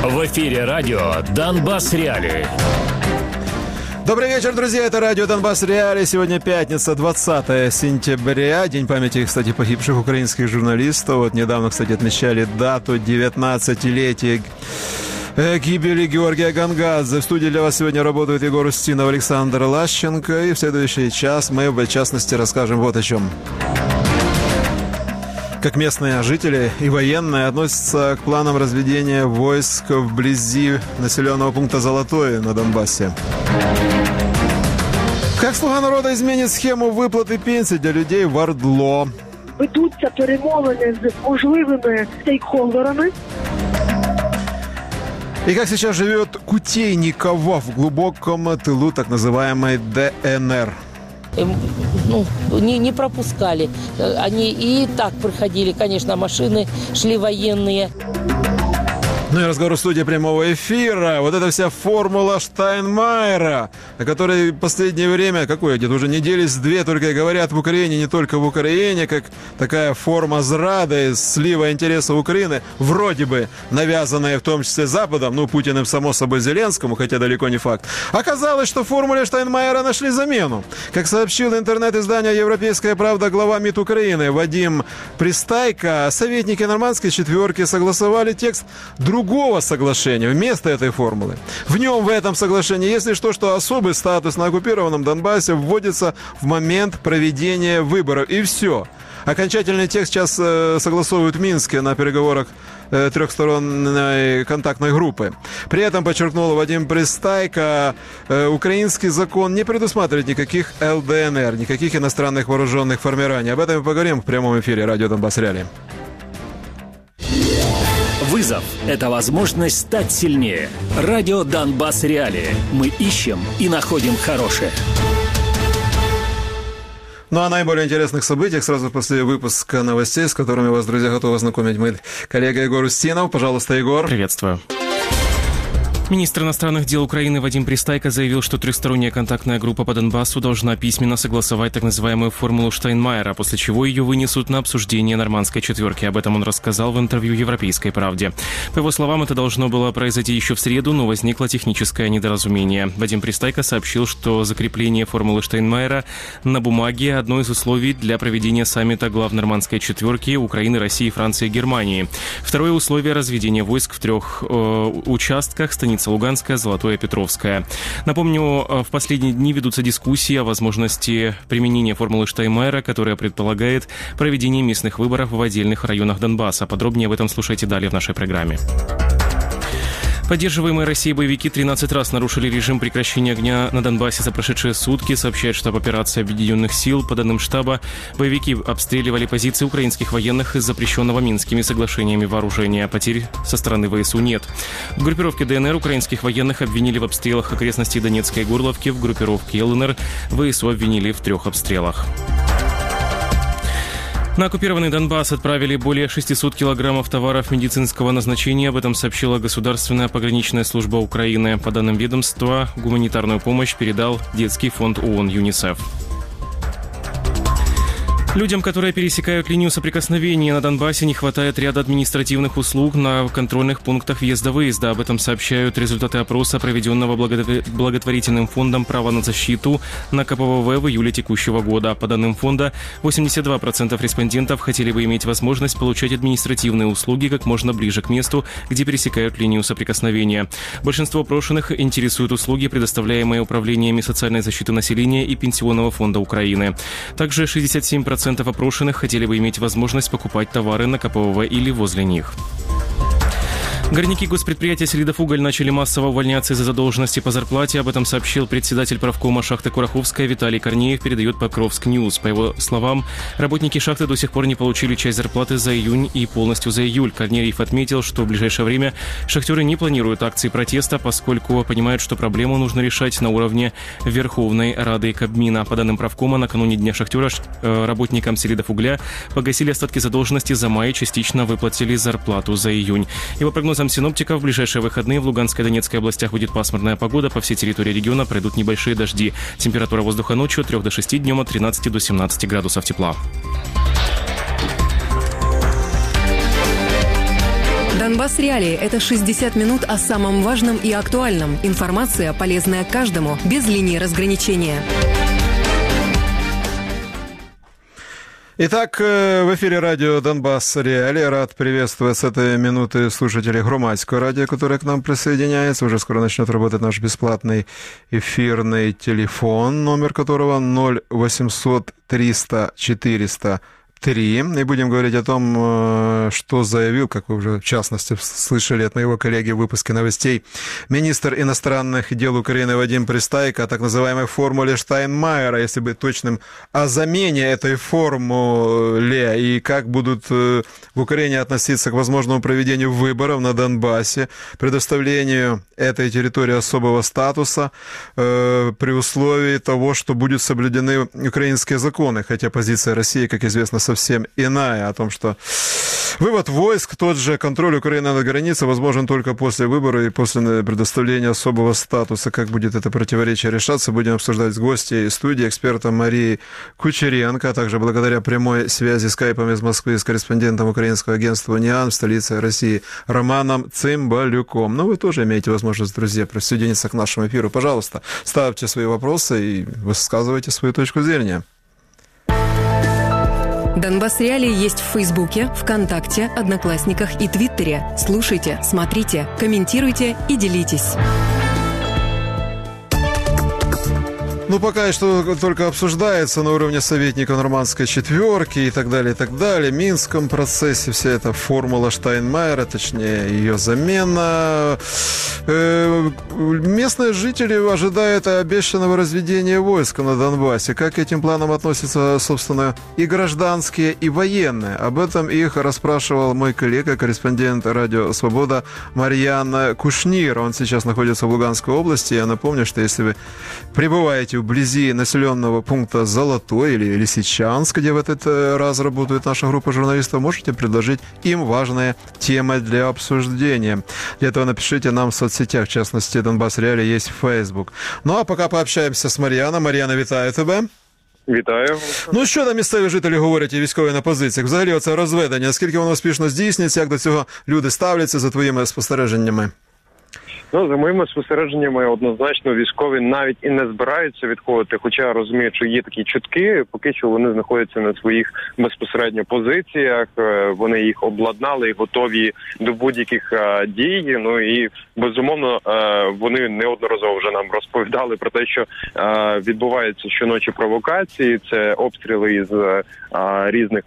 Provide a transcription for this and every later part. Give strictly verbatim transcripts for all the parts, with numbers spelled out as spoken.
В эфире радио «Донбасс Реалии». Добрый вечер, друзья, это радио «Донбасс Реалии». Сегодня пятница, двадцатое сентября, день памяти, кстати, погибших украинских журналистов. Вот недавно, кстати, отмечали дату девятнадцатилетия гибели Георгия Гонгадзе. В студии для вас сегодня работают Егор Устинов, Александр Лащенко. И в следующий час мы, в частности, расскажем вот о чем. Как местные жители и военные относятся к планам разведения войск вблизи населенного пункта Золотое на Донбассе. Как «Слуга народа» изменит схему выплаты пенсий для людей в ОРДЛО. Ведуться перемовини з можливими стейкхолдерами. И как сейчас живет Кутейниково в глубоком тылу так называемой ДНР. Ну, не, не пропускали. Они и так проходили, конечно, машины шли военные. Ну и разговор в студии прямого эфира. Вот эта вся формула Штайнмайера, о которой в последнее время, какое, где-то уже недели с две только и говорят в Украине, не только в Украине, как такая форма зрады, слива интересов Украины, вроде бы навязанная в том числе Западом, ну, Путиным, само собой, Зеленскому, хотя далеко не факт. Оказалось, что в формуле Штайнмайера нашли замену. Как сообщил интернет-издание «Европейская правда» глава МИД Украины Вадим Пристайко, советники нормандской четверки согласовали текст другого другого соглашения вместо этой формулы. В нем, в этом соглашении, если что, что особый статус на оккупированном Донбассе вводится в момент проведения выборов. И все. Окончательный текст сейчас э, согласовывают в Минске на переговорах э, трехсторонней контактной группы. При этом, подчеркнул Вадим Пристайко, э, украинский закон не предусматривает никаких ЛДНР, никаких иностранных вооруженных формирований. Об этом мы поговорим в прямом эфире радио «Донбасс Реалии». Вызов – это возможность стать сильнее. Радио «Донбасс Реалии». Мы ищем и находим хорошее. Ну, о наиболее интересных событиях сразу после выпуска новостей, с которыми вас, друзья, готовы знакомить мой коллега Егор Устинов. Пожалуйста, Егор. Приветствую. Министр иностранных дел Украины Вадим Пристайко заявил, что трехсторонняя контактная группа по Донбассу должна письменно согласовать так называемую формулу Штайнмайера, после чего ее вынесут на обсуждение нормандской четверки. Об этом он рассказал в интервью «Европейской правде». По его словам, это должно было произойти еще в среду, но возникло техническое недоразумение. Вадим Пристайко сообщил, что закрепление формулы Штайнмайера на бумаге – одно из условий для проведения саммита глав нормандской четверки Украины, России, Франции и Германии. Второе условие – разведение войск в трех э, участках – станица Луганская, Золотое, Петровская. Напомню, в последние дни ведутся дискуссии о возможности применения формулы Штайнмайера, которая предполагает проведение местных выборов в отдельных районах Донбасса. Подробнее об этом слушайте далее в нашей программе. Поддерживаемые Россией боевики тринадцать раз нарушили режим прекращения огня на Донбассе за прошедшие сутки, сообщает штаб операции Объединенных сил. По данным штаба, боевики обстреливали позиции украинских военных из запрещенного Минскими соглашениями вооружения. Потерь со стороны ВСУ нет. В группировке ДНР украинских военных обвинили в обстрелах окрестностей Донецкой и Горловки. В группировке ЛНР ВСУ обвинили в трех обстрелах. На оккупированный Донбасс отправили более шестисот килограммов товаров медицинского назначения. Об этом сообщила Государственная пограничная служба Украины. По данным ведомства, гуманитарную помощь передал детский фонд ООН ЮНИСЕФ. Людям, которые пересекают линию соприкосновения на Донбассе, не хватает ряда административных услуг на контрольных пунктах въезда-выезда. Об этом сообщают результаты опроса, проведенного благотворительным фондом «Право на защиту» на ка пэ вэ вэ в июле текущего года. По данным фонда, восемьдесят два процента респондентов хотели бы иметь возможность получать административные услуги как можно ближе к месту, где пересекают линию соприкосновения. Большинство опрошенных интересуют услуги, предоставляемые управлениями социальной защиты населения и Пенсионного фонда Украины. Также шестьдесят семь процентов опрошенных хотели бы иметь возможность покупать товары на ка пэ вэ вэ или возле них. Горняки госпредприятия «Селидофуголь» начали массово увольняться из-за задолженности по зарплате. Об этом сообщил председатель правкома шахты «Кураховская» Виталий Корнеев, передает Покровск Ньюс. По его словам, работники шахты до сих пор не получили часть зарплаты за июнь и полностью за июль. Корнеев отметил, что в ближайшее время шахтеры не планируют акции протеста, поскольку понимают, что проблему нужно решать на уровне Верховной Рады Кабмина. По данным правкома, накануне Дня шахтера работникам «Селидофугля» погасили остатки задолженности за май и частично выплатили зарплату за июнь. Его прогноз синоптиков, в ближайшие выходные в Луганской и Донецкой областях будет пасмурная погода. По всей территории региона пройдут небольшие дожди. Температура воздуха ночью от трёх до шести, днем от тринадцати до семнадцати градусов тепла. Донбасс Реалии – это шестьдесят минут о самом важном и актуальном. Информация, полезная каждому, без линии разграничения. Итак, в эфире радио «Донбасс Реалии». Рад приветствовать с этой минуты слушателей Громадского радио, которые к нам присоединяются. Уже скоро начнет работать наш бесплатный эфирный телефон, номер которого ноль восемьсот триста четыреста три. И будем говорить о том, что заявил, как вы уже в частности слышали от моего коллеги в выпуске новостей, министр иностранных дел Украины Вадим Пристайко о так называемой формуле Штайнмайера, если быть точным, о замене этой формуле и как будут в Украине относиться к возможному проведению выборов на Донбассе, предоставлению этой территории особого статуса э, при условии того, что будут соблюдены украинские законы, хотя позиция России, как известно, совсем иная, о том, что вывод войск, тот же контроль Украины над границей возможен только после выбора и после предоставления особого статуса. Как будет это противоречие решаться, будем обсуждать с гостьей студии, экспертом Марией Кучеренко, а также благодаря прямой связи скайпом из Москвы с корреспондентом украинского агентства «Униан» в столице России Романом Цымбалюком. Но вы тоже имеете возможность, друзья, присоединиться к нашему эфиру. Пожалуйста, ставьте свои вопросы и высказывайте свою точку зрения. Донбасс Реалии есть в Фейсбуке, ВКонтакте, Одноклассниках и Твиттере. Слушайте, смотрите, комментируйте и делитесь. Ну, пока что только обсуждается на уровне советника нормандской четверки и так далее, и так далее. В Минском процессе вся эта формула Штайнмайера, точнее, ее замена. Местные жители ожидают обещанного разведения войск на Донбассе. Как к этим планам относятся, собственно, и гражданские, и военные? Об этом их расспрашивал мой коллега, корреспондент радио «Свобода» Марьян Кушнир. Он сейчас находится в Луганской области. Я напомню, что если вы прибываете вблизи населенного пункта Золотой или Лисичанск, где в этот раз работает наша группа журналистов, можете предложить им важные темы для обсуждения. Для этого напишите нам в соцсетях, в частности, Донбасс Реалии есть Facebook. Ну, а пока пообщаемся з Мар'яном. Мар'яна, вітаю тебе. Вітаю. Ну, що там місцеві жителі говорять і військові на позиціях? Взагалі, оце розведення, скільки воно успішно здійснюється, як до цього люди ставляться за твоїми спостереженнями? Ну, за моїми спостереженнями, однозначно, військові навіть і не збираються відходити, хоча розуміють, що є такі чутки, поки що вони знаходяться на своїх безпосередньо позиціях, вони їх обладнали і готові до будь-яких дій, ну і, безумовно, вони неодноразово вже нам розповідали про те, що відбуваються щоночі провокації, це обстріли із різних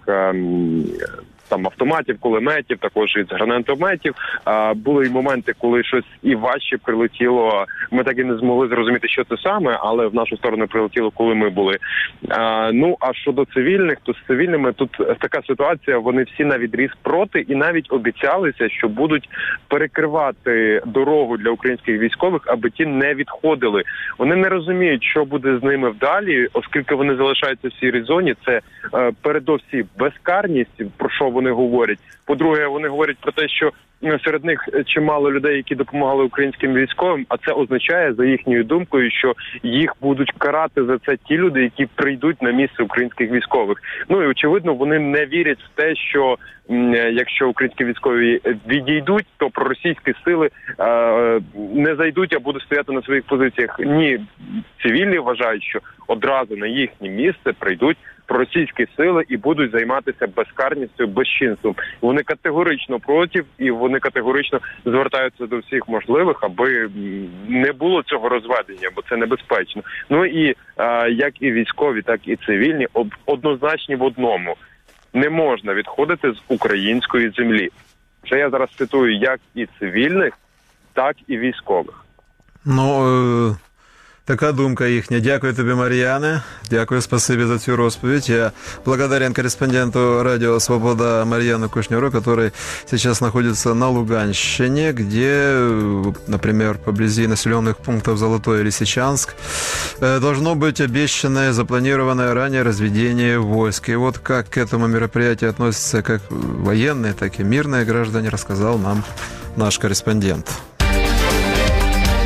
там автоматів, кулеметів, також із гранатометів. А, були й моменти, коли щось і важче прилетіло. Ми так і не змогли зрозуміти, що це саме, але в нашу сторону прилетіло, коли ми були. А, ну, а щодо цивільних, то з цивільними тут така ситуація, вони всі на відріз проти і навіть обіцялися, що будуть перекривати дорогу для українських військових, аби ті не відходили. Вони не розуміють, що буде з ними вдалі, оскільки вони залишаються в сірій зоні. Це е, передовсім безкарність, про що вони говорять. По-друге, вони говорять про те, що серед них чимало людей, які допомагали українським військовим, а це означає, за їхньою думкою, що їх будуть карати за це ті люди, які прийдуть на місце українських військових. Ну і, очевидно, вони не вірять в те, що якщо українські військові відійдуть, то проросійські сили е, не зайдуть, а будуть стояти на своїх позиціях. Ні, цивільні вважають, що одразу на їхнє місце прийдуть проросійські сили і будуть займатися безкарністю, безчинством. Вони категорично проти, і вони категорично звертаються до всіх можливих, аби не було цього розведення, бо це небезпечно. Ну і е, як і військові, так і цивільні однозначні в одному. Не можна відходити з української землі. Це я зараз цитую як і цивільних, так і військових. Ну, така думка їхня. Дякую тобі, Мар'яне. Дякую, спасибі за цю розповідь. Я благодарен корреспонденту радио «Свобода» Марьяну Кушниру, который сейчас находится на Луганщине, где, например, поблизи населенных пунктов Золотой и Лисичанск должно быть обещанное, запланированное ранее разведение войск. И вот как к этому мероприятию относятся как военные, так и мирные граждане, рассказал нам наш корреспондент.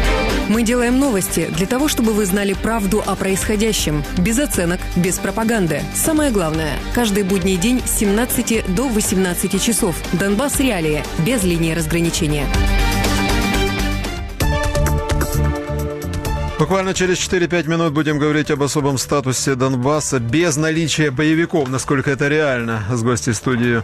Мы делаем новости для того, чтобы вы знали правду о происходящем. Без оценок, без пропаганды. Самое главное – каждый будний день с семнадцати до восемнадцати часов. Донбасс Реалии. Без линии разграничения. Буквально через четыре-пять минут будем говорить об особом статусе Донбасса без наличия боевиков, насколько это реально, с гостьей студии,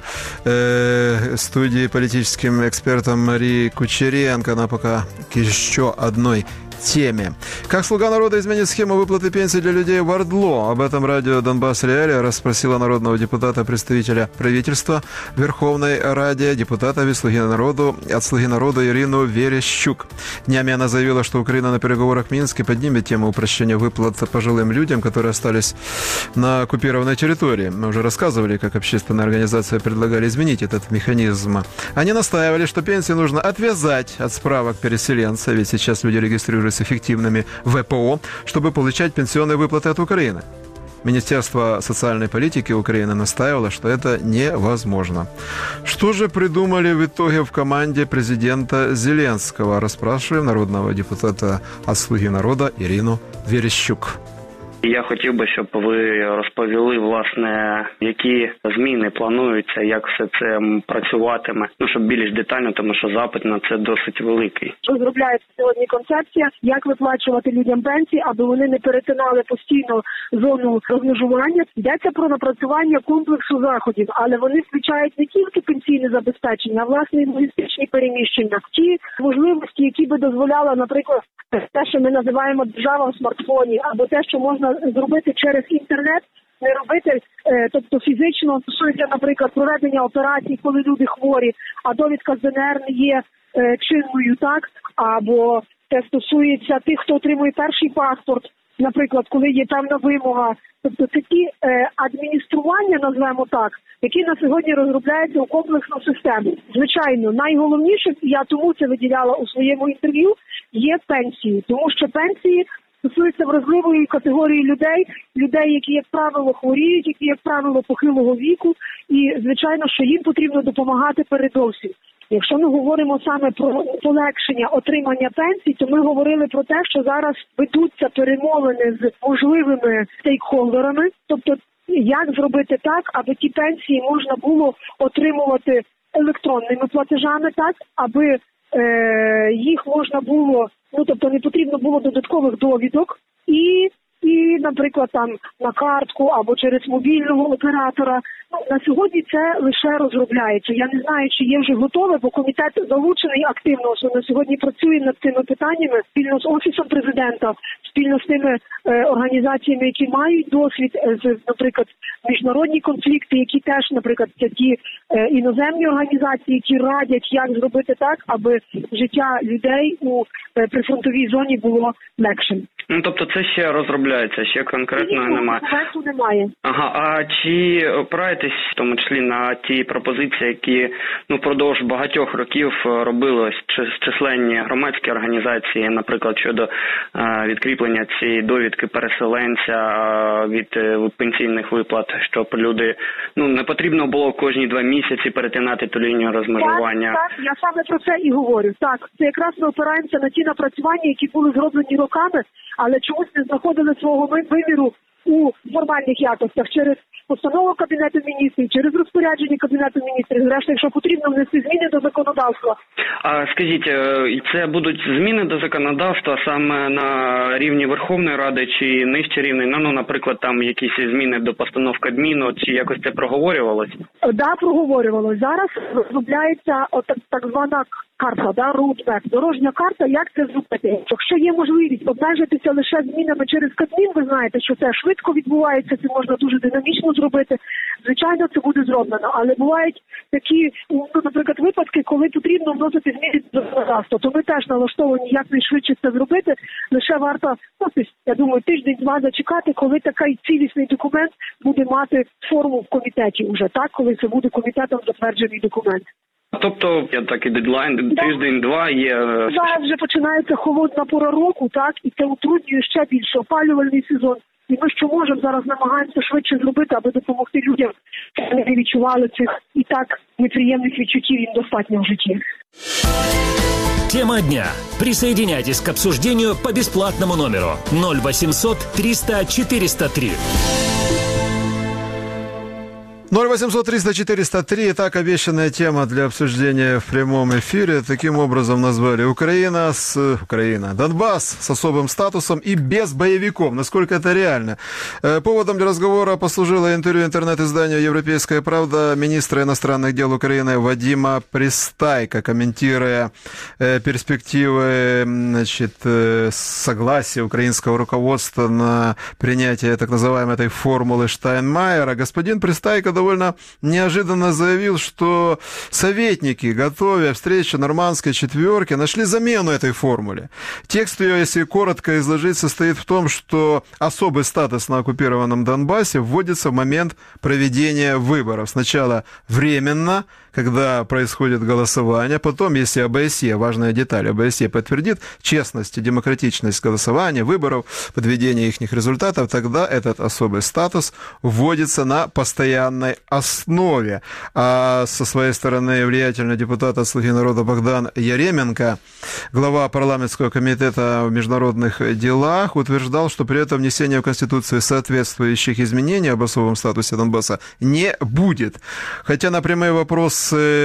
э, студии политическим экспертом Марии Кучеренко. Она пока к еще одной теме. Как «Слуга народа» изменит схему выплаты пенсий для людей в Ордло? Об этом радио «Донбасс Реалия» расспросила народного депутата, представителя правительства Верховной Ради, депутата від «Слуги народу», от «Слуги народу» Ирину Верещук. Днями она заявила, что Украина на переговорах в Минске поднимет тему упрощения выплат пожилым людям, которые остались на оккупированной территории. Мы уже рассказывали, как общественные организации предлагали изменить этот механизм. Они настаивали, что пенсии нужно отвязать от справок переселенца, ведь сейчас люди регистрируются с эффективными вэ пэ о, чтобы получать пенсионные выплаты от Украины. Министерство социальной политики Украины настаивало, что это невозможно. Что же придумали в итоге в команде президента Зеленского? Расспрашиваем народного депутата от «Слуги народа» Ирину Верещук. Я хотів би, щоб ви розповіли, власне, які зміни плануються, як все це працюватиме, ну, щоб більш детально, тому що запит на це досить великий. Розробляється сьогодні концепція, як виплачувати людям пенсії, аби вони не перетинали постійно зону розмежування. Йдеться про напрацювання комплексу заходів, але вони включають не тільки пенсійне забезпечення, а власне і логістичні переміщення. Ті можливості, які би дозволяли, наприклад, те, що ми називаємо держава в смартфоні, або те, що можна зробити через інтернет, не робити, е, тобто фізично, стосується, наприклад, проведення операцій, коли люди хворі, а довідка з де ен ер не є е, чинною, так, або це стосується тих, хто отримує перший паспорт, наприклад, коли є певна вимога. Тобто це ті е, адміністрування, назвемо так, які на сьогодні розробляються у комплексну систему. Звичайно, найголовніше, я тому це виділяла у своєму інтерв'ю, є пенсії, тому що пенсії стосуються вразливої категорії людей, людей, які, як правило, хворіють, які, як правило, похилого віку, і, звичайно, що їм потрібно допомагати передовсім. Якщо ми говоримо саме про полегшення отримання пенсій, то ми говорили про те, що зараз ведуться перемовини з можливими стейкхолдерами, тобто як зробити так, аби ті пенсії можна було отримувати електронними платежами, так, аби е, їх можна було, ну тобто не потрібно було додаткових довідок і, і, наприклад, там на картку або через мобільного оператора. Ну, на сьогодні це лише розробляється. Я не знаю, чи є вже готове, бо комітет залучений активно, що на сьогодні працює над цими питаннями спільно з Офісом президента, спільно з тими е, організаціями, які мають досвід, е, з, наприклад, міжнародні конфлікти, які теж, наприклад, це ті е, іноземні організації, які радять, як зробити так, аби життя людей у е, прифронтовій зоні було легшим. Ну, тобто це ще розробляється, ще конкретно Ні, немає. документу немає. Ага, а чи опираєтесь, в тому числі, на ті пропозиції, які, ну, впродовж багатьох років робили численні громадські організації, наприклад, щодо е, відкріплення цієї довідки переселенця е, від е, пенсійних виплат, щоб люди, ну, не потрібно було кожні два місяці перетинати ту лінію розмежування? Так, так, я саме про це і говорю. Так, це якраз ми опираємося на ті напрацювання, які були зроблені роками, але чомусь не знаходили свого виміру у формальних якостях через постанову Кабінету міністрів, через розпорядження Кабінету міністрів, зрештою, якщо потрібно внести зміни до законодавства. А скажіть, це будуть зміни до законодавства саме на рівні Верховної Ради чи нижче рівні? Ну, ну, наприклад, там якісь зміни до постанов Кабміну, чи якось це проговорювалось? Так, да, проговорювалось. Зараз розробляється так, так звана карта, да, roadmap, дорожня карта, як це зробити. Якщо є можливість обмежитися лише змінами через Кабмін, ви знаєте, що це швидко відбувається, це можна дуже динамічно зробити. Звичайно, це буде зроблено, але бувають такі, ну, наприклад, випадки, коли потрібно вносити зміни до законодавства, то ми теж налаштовані якнайшвидше це зробити. Лише варто, ну, я думаю, тиждень-два зачекати, коли такий цілісний документ буде мати форму в комітеті вже, так, коли це буде комітетом затверджений документ. Тобто, я так і дедлайн, тиждень-два є... Зараз вже починається холодна пора року, так, і це утруднює ще більше опалювальний сезон. І ми що можемо зараз намагаємося швидше зробити, аби допомогти людям, щоб вони не відчували цих і так неприємних відчуттів їм достатньо в житті. Тема дня. Присоединяйтесь к обсуждению по бесплатному номеру ноль восемьсот триста четыреста три. ноль восемьсот триста четыреста три. Итак, обещанная тема для обсуждения в прямом эфире. Таким образом назвали Украина с... Украина. Донбасс с особым статусом и без боевиков. Насколько это реально? Поводом для разговора послужило интервью интернет-изданию «Европейская правда» министра иностранных дел Украины Вадима Пристайка, комментируя перспективы, значит, согласия украинского руководства на принятие так называемой этой формулы Штайнмайера. Господин Пристайка довольно неожиданно заявил, что советники, готовя встречу нормандской четверки, нашли замену этой формуле. Текст ее, если коротко изложить, состоит в том, что особый статус на оккупированном Донбассе вводится в момент проведения выборов. Сначала временно, когда происходит голосование, потом, если ОБСЕ, важная деталь, ОБСЕ подтвердит честность и демократичность голосования, выборов, подведения их результатов, тогда этот особый статус вводится на постоянной основе. А со своей стороны влиятельный депутат от «Слуги народа» Богдан Яременко, глава парламентского комитета в международных делах, утверждал, что при этом внесения в Конституцию соответствующих изменений об особом статусе Донбасса не будет. Хотя на прямые вопросы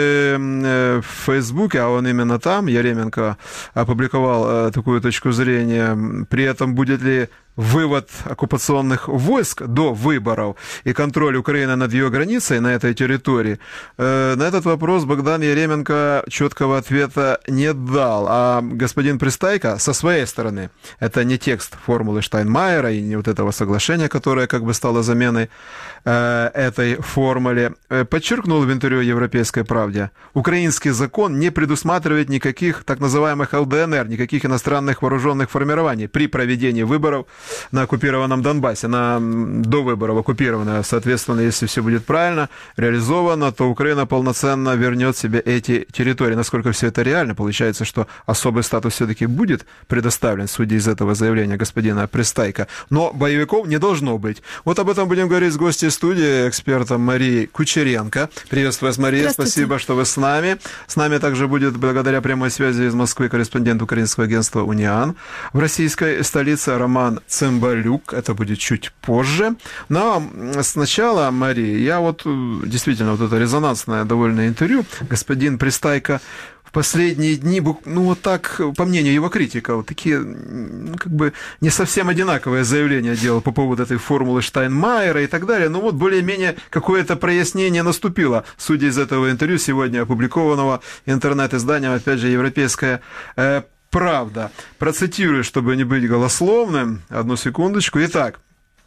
в Фейсбуке, а он именно там, Яременко, опубликовал такую точку зрения, при этом будет ли вывод оккупационных войск до выборов и контроль Украины над ее границей на этой территории, на этот вопрос Богдан Яременко четкого ответа не дал. А господин Пристайко со своей стороны, это не текст формулы Штайнмайера и не вот этого соглашения, которое как бы стало заменой этой формуле, подчеркнул в интервью «Европейской правде», украинский закон не предусматривает никаких так называемых ЛДНР, никаких иностранных вооруженных формирований при проведении выборов на оккупированном Донбассе, на, до выборов оккупированное. Соответственно, если все будет правильно реализовано, то Украина полноценно вернет себе эти территории. Насколько все это реально, получается, что особый статус все-таки будет предоставлен, судя из этого заявления господина Пристайка. Но боевиков не должно быть. Вот об этом будем говорить с гостьей студии, экспертом Марией Кучеренко. Приветствую вас, Мария, спасибо, что вы с нами. С нами также будет, благодаря прямой связи из Москвы, корреспондент украинского агентства «Униан» в российской столице Роман Цымбалюк. Это будет чуть позже. Но сначала, Мария, я вот действительно вот это резонансное довольно интервью. Господин Пристайко в последние дни, ну вот так, по мнению его критиков, вот такие, ну, как бы не совсем одинаковые заявления делал по поводу этой формулы Штайнмайера и так далее. Но вот более-менее какое-то прояснение наступило, судя из этого интервью, сегодня опубликованного интернет-изданием, опять же, «Европейская э, правда». Процитирую, чтобы не быть голословным. Одну секундочку. Итак.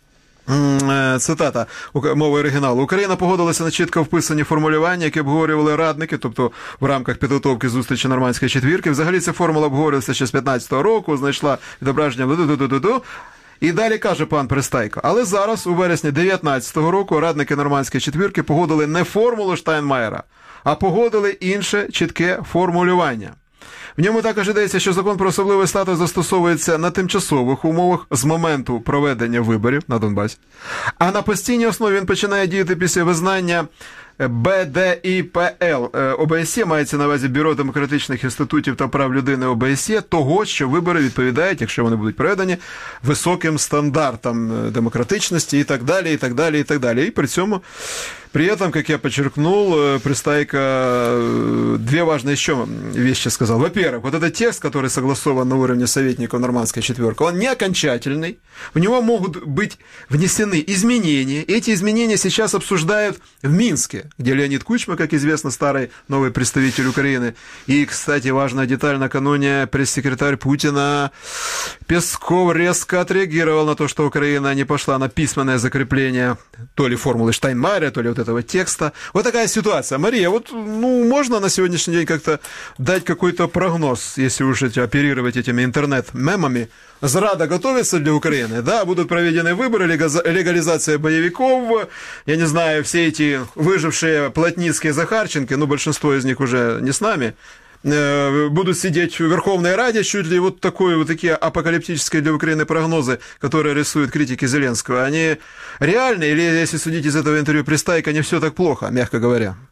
Цитата, мова оригіналу. Україна погодилася на чітко вписані формулювання, які обговорювали радники, тобто в рамках підготовки зустрічі нормандської четвірки. Взагалі ця формула обговорювалася ще з п'ятнадцятого року, знайшла відображення ду-ду-ду-ду-ду. І далі каже пан Пристайко, але зараз, у вересні дев'ятнадцятого року, радники нормандської четвірки погодили не формулу Штайнмайера, а погодили інше чітке формулювання. В ньому також йдеться, що закон про особливий статус застосовується на тимчасових умовах з моменту проведення виборів на Донбасі, а на постійній основі він починає діяти після визнання Б Д І П Л ОБСЄ, мається на увазі Бюро демократичних інститутів та прав людини ОБСЄ, того, що вибори відповідають, якщо вони будуть проведені, високим стандартам демократичності і так далі, і так далі, і так далі. І при цьому, при этом, как я подчеркнул, Пристайко две важные еще вещи сказал. Во-первых, вот этот текст, который согласован на уровне советников нормандской четверки, он не окончательный, в него могут быть внесены изменения. Эти изменения сейчас обсуждают в Минске, где Леонид Кучма, как известно, старый новый представитель Украины. И, кстати, важная деталь, накануне пресс-секретарь Путина Песков резко отреагировал на то, что Украина не пошла на письменное закрепление то ли формулы Штайнмайера, то ли вот этого текста. Вот такая ситуация. Мария, вот, ну, можно на сегодняшний день как-то дать какой-то прогноз, если уж оперировать этими интернет-мемами? Зрада готовится для Украины, да, будут проведены выборы, легализация боевиков, я не знаю, все эти выжившие Плотницкие, Захарченко, ну, большинство из них уже не с нами, будут сидеть в Верховной Раде, чуть ли вот, такое, вот такие апокалиптические для Украины прогнозы, которые рисуют критики Зеленского, они реальны, или, если судить из этого интервью Пристайко, не все так плохо, мягко говоря?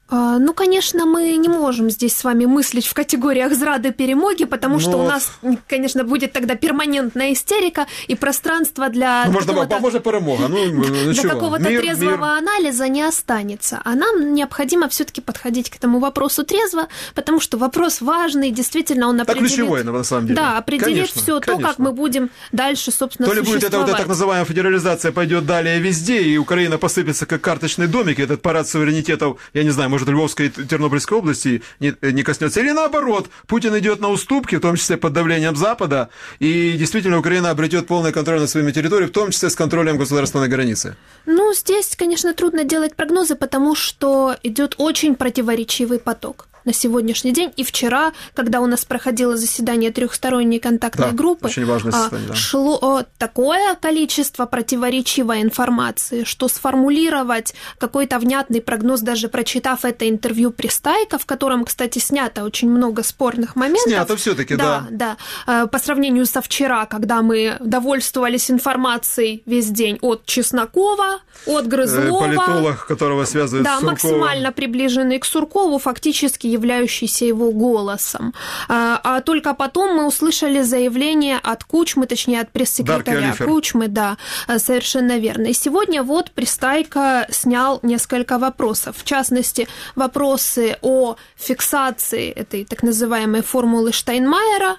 Ну, конечно, мы не можем здесь с вами мыслить в категориях зрады перемоги, потому ну, что у нас, конечно, будет тогда перманентная истерика и пространство для ну, какого-то, может, перемога. Ну, ну, для какого-то мир, трезвого мир. анализа не останется. А нам необходимо все-таки подходить к этому вопросу трезво, потому что вопрос важный, действительно, он определит... Так ключевой, на самом деле. Да, определит конечно, все то, как мы будем дальше, собственно, То ли будет существовать. эта вот эта так называемая федерализация пойдет далее везде, и Украина посыпется как карточный домик, и этот парад суверенитетов, я не знаю, может, Львовской и Тернопольской области не, не коснется. Или наоборот, Путин идет на уступки, в том числе под давлением Запада, и действительно Украина обретет полный контроль над своими территориями, в том числе с контролем государственной границы. Ну, здесь, конечно, трудно делать прогнозы, потому что идет очень противоречивый поток на сегодняшний день. И вчера, когда у нас проходило заседание трехсторонней контактной да, группы, очень важное состояние, да. шло такое количество противоречивой информации, что сформулировать какой-то внятный прогноз, даже прочитав это интервью Пристайка, в котором, кстати, снято очень много спорных моментов. Снято все-таки, да. Да, да. По сравнению со вчера, когда мы довольствовались информацией весь день от Чеснокова, от Грызлова. Политолог, которого связывают да, с Сурковым. Да, максимально приближенный к Суркову, фактически являющийся его голосом. А, а только потом мы услышали заявление от Кучмы, точнее, от пресс-секретаря Кучмы, да, совершенно верно. И сегодня вот Пристайко снял несколько вопросов. В частности, вопросы о фиксации этой так называемой формулы Штайнмайера,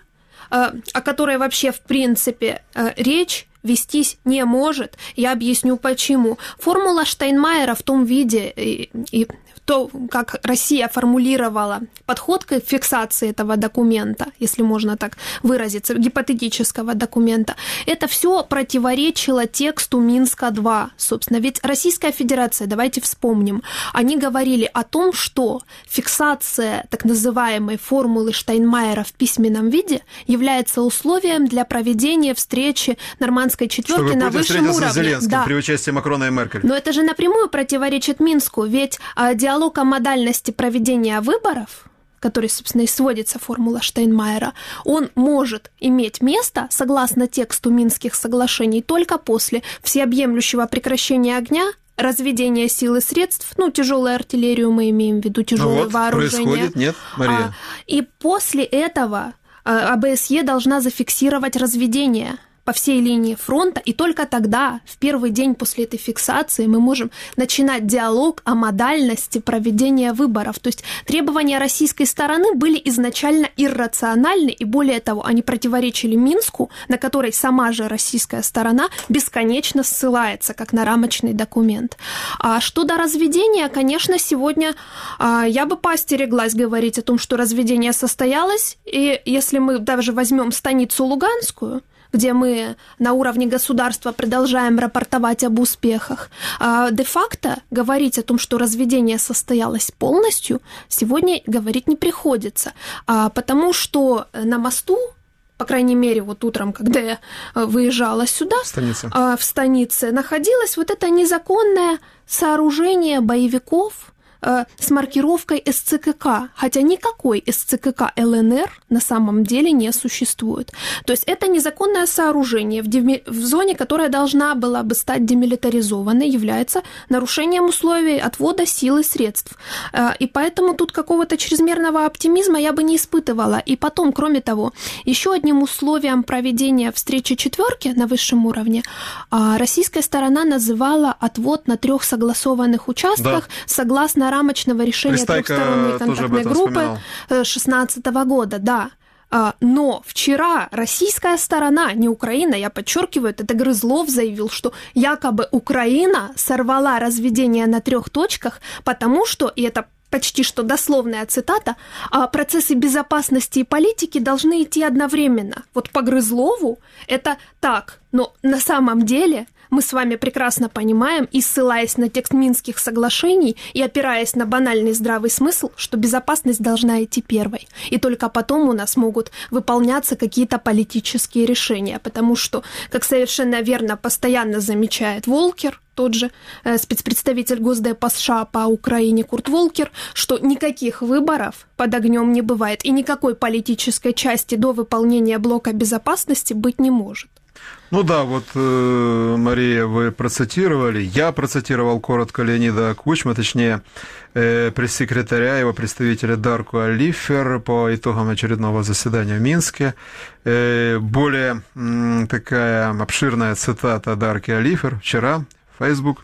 о которой вообще, в принципе, речь вестись не может. Я объясню почему. Формула Штайнмайера в том виде и, и то, как Россия формулировала подход к фиксации этого документа, если можно так выразиться, гипотетического документа, это все противоречило тексту Минска-два, собственно. Ведь Российская Федерация, давайте вспомним, они говорили о том, что фиксация так называемой формулы Штайнмайера в письменном виде является условием для проведения встречи нормандской четверки на высшем уровне. С Зеленским, да. При участии Макрона и Меркель. Но это же напрямую противоречит Минску, ведь а, диалог о модальности проведения выборов, который, собственно, и сводится формула Штайнмайера, он может иметь место, согласно тексту Минских соглашений, только после всеобъемлющего прекращения огня, разведения сил и средств, ну, тяжелую артиллерию мы имеем в виду, тяжелое вот, вооружение. Происходит, нет, Мария? А, и после этого а, ОБСЕ должна зафиксировать разведение по всей линии фронта, и только тогда, в первый день после этой фиксации, мы можем начинать диалог о модальности проведения выборов. То есть требования российской стороны были изначально иррациональны, и более того, они противоречили Минску, на который сама же российская сторона бесконечно ссылается, как на рамочный документ. А что до разведения, конечно, сегодня я бы поостереглась говорить о том, что разведение состоялось, и если мы даже возьмем станицу Луганскую, где мы на уровне государства продолжаем рапортовать об успехах, де-факто говорить о том, что разведение состоялось полностью, сегодня говорить не приходится, потому что на мосту, по крайней мере, вот утром, когда я выезжала сюда, Станица. в станице, находилось вот это незаконное сооружение боевиков с маркировкой эс цэ ка ка, хотя никакой эс цэ ка ка эл эн эр на самом деле не существует. То есть это незаконное сооружение в, деми... в зоне, которая должна была бы стать демилитаризованной, является нарушением условий отвода сил и средств. И поэтому тут какого-то чрезмерного оптимизма я бы не испытывала. И потом, кроме того, еще одним условием проведения встречи четверки на высшем уровне российская сторона называла отвод на трех согласованных участках, да, согласно рамочного решения Пристайко трехсторонней контактной группы две тысячи шестнадцатого года, да. Но вчера российская сторона, не Украина, я подчеркиваю, это Грызлов заявил, что якобы Украина сорвала разведение на трех точках, потому что, и это почти что дословная цитата, процессы безопасности и политики должны идти одновременно. Вот по Грызлову это так, но на самом деле мы с вами прекрасно понимаем, и ссылаясь на текст Минских соглашений и опираясь на банальный здравый смысл, что безопасность должна идти первой. И только потом у нас могут выполняться какие-то политические решения, потому что, как совершенно верно постоянно замечает Волкер, тот же э, спецпредставитель Госдепа США по Украине Курт Волкер, что никаких выборов под огнем не бывает, и никакой политической части до выполнения блока безопасности быть не может. Ну да, вот, э, Мария, вы процитировали, я процитировал коротко Леонида Кучму, точнее, э, пресс-секретаря, его представителя Дарку Алифер по итогам очередного заседания в Минске. Э, более э, такая обширная цитата Дарки Алифер вчера, Facebook.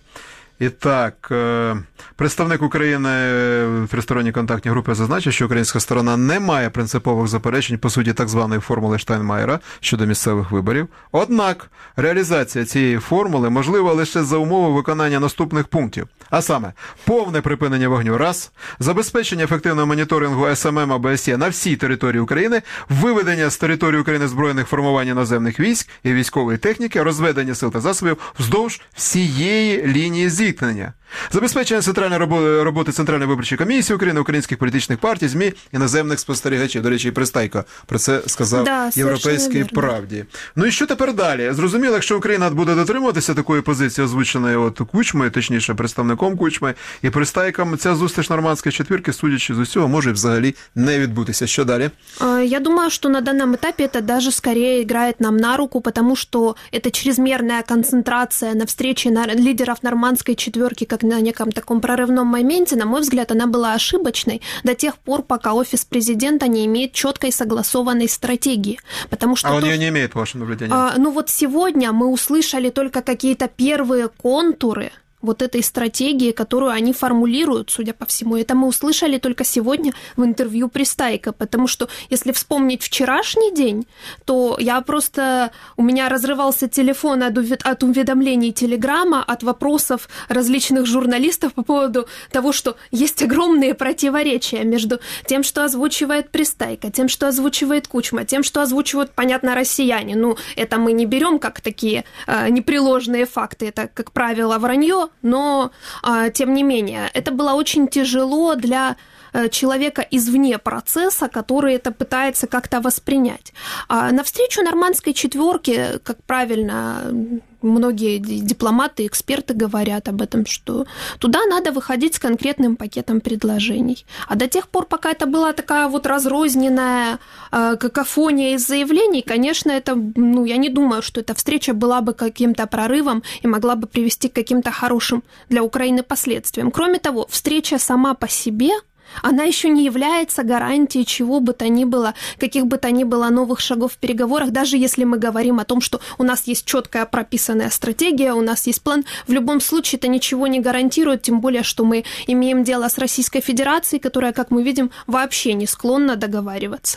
Итак, представник України в тристоронній контактній групі зазначив, що українська сторона не має принципових заперечень по суті так званої формули Штайнмайєра щодо місцевих виборів. Однак реалізація цієї формули можлива лише за умови виконання наступних пунктів. А саме, повне припинення вогню – раз, забезпечення ефективного моніторингу ес ем ем або ес є на всій території України, виведення з території України збройних формувань іноземних військ і військової техніки, розведення сил та засобів вздовж всієї лінії зіткнення. Забезпечення центральної роботи Центральної виборчої комісії України, українських політичних партій, ЗМІ, іноземних спостерігачів. До речі, і Пристайко про це сказав да, Європейській правді. Ну і що тепер далі? Зрозуміло, якщо Україна буде дотримуватися такої позиції, озвученої от Кучмою, точніше представником Кучми, і Пристайком, ця зустріч нормандської четвірки, судячи з усього, може взагалі не відбутися. Що далі? Я думаю, что на данном этапе это даже скорее играет нам на руку, потому что это чрезмерная концентрация на встрече лидеров нормандской четверки, как на неком таком прорывном моменте, на мой взгляд, она была ошибочной до тех пор, пока офис президента не имеет четкой согласованной стратегии. Потому что а он то, ее не имеет, по вашему наблюдению? А, ну вот сегодня мы услышали только какие-то первые контуры вот этой стратегии, которую они формулируют, судя по всему. Это мы услышали только сегодня в интервью Пристайко, потому что, если вспомнить вчерашний день, то я просто... У меня разрывался телефон от уведомлений Телеграма, от вопросов различных журналистов по поводу того, что есть огромные противоречия между тем, что озвучивает Пристайко, тем, что озвучивает Кучма, тем, что озвучивают, понятно, россияне. Ну, это мы не берем как такие э, непреложные факты, это, как правило, вранье, но, тем не менее, это было очень тяжело для человека извне процесса, который это пытается как-то воспринять. А навстречу нормандской четверке, как правильно многие дипломаты и эксперты говорят об этом, что туда надо выходить с конкретным пакетом предложений. А до тех пор, пока это была такая вот разрозненная э, какофония из заявлений, конечно, это, ну, я не думаю, что эта встреча была бы каким-то прорывом и могла бы привести к каким-то хорошим для Украины последствиям. Кроме того, встреча сама по себе, она еще не является гарантией чего бы то ни было, каких бы то ни было новых шагов в переговорах, даже если мы говорим о том, что у нас есть четкая прописанная стратегия, у нас есть план. В любом случае это ничего не гарантирует, тем более, что мы имеем дело с Российской Федерацией, которая, как мы видим, вообще не склонна договариваться.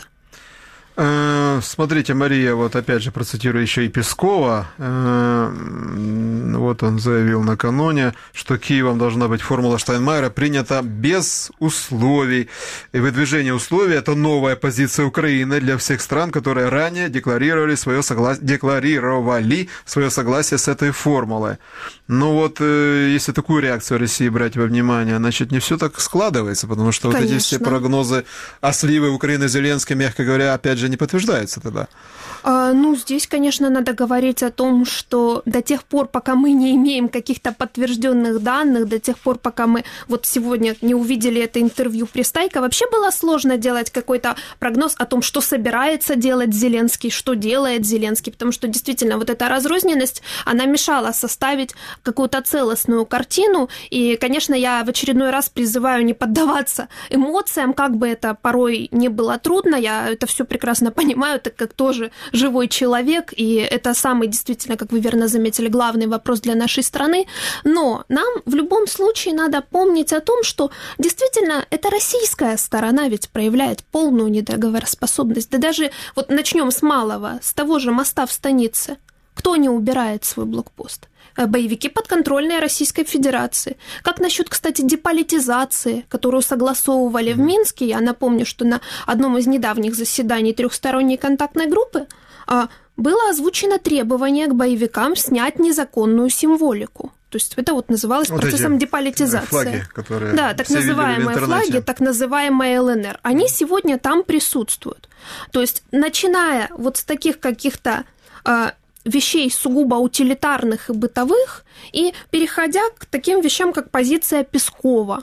Смотрите, Мария, вот опять же процитирую еще и Пескова. Вот он заявил накануне, что Киевом должна быть формула Штайнмайера принята без условий. И выдвижение условий – это новая позиция Украины для всех стран, которые ранее декларировали свое, согла... декларировали свое согласие с этой формулой. Ну вот, если такую реакцию России брать во внимание, значит, не все так складывается, потому что Конечно. Вот эти все прогнозы о сливе Украины Зеленской, мягко говоря, опять же, не подтверждается тогда. А, ну, здесь, конечно, надо говорить о том, что до тех пор, пока мы не имеем каких-то подтвержденных данных, до тех пор, пока мы вот сегодня не увидели это интервью Пристайко, вообще было сложно делать какой-то прогноз о том, что собирается делать Зеленский, что делает Зеленский, потому что действительно вот эта разрозненность, она мешала составить какую-то целостную картину, и, конечно, я в очередной раз призываю не поддаваться эмоциям, как бы это порой не было трудно, я это все прекрасно понимаю, так как тоже живой человек, и это самый, действительно, как вы верно заметили, главный вопрос для нашей страны. Но нам в любом случае надо помнить о том, что действительно эта российская сторона ведь проявляет полную недоговороспособность. Да даже вот начнем с малого, с того же моста в станице. Кто не убирает свой блокпост? Боевики подконтрольные Российской Федерации. Как насчет, кстати, деполитизации, которую согласовывали в Минске? Я напомню, что на одном из недавних заседаний трехсторонней контактной группы было озвучено требование к боевикам снять незаконную символику. То есть это вот называлось вот процессом деполитизации. Флаги, которые да, так называемые флаги, так называемые эл эн эр. Они сегодня там присутствуют. То есть начиная вот с таких каких-то вещей сугубо утилитарных и бытовых, и переходя к таким вещам, как позиция Пескова,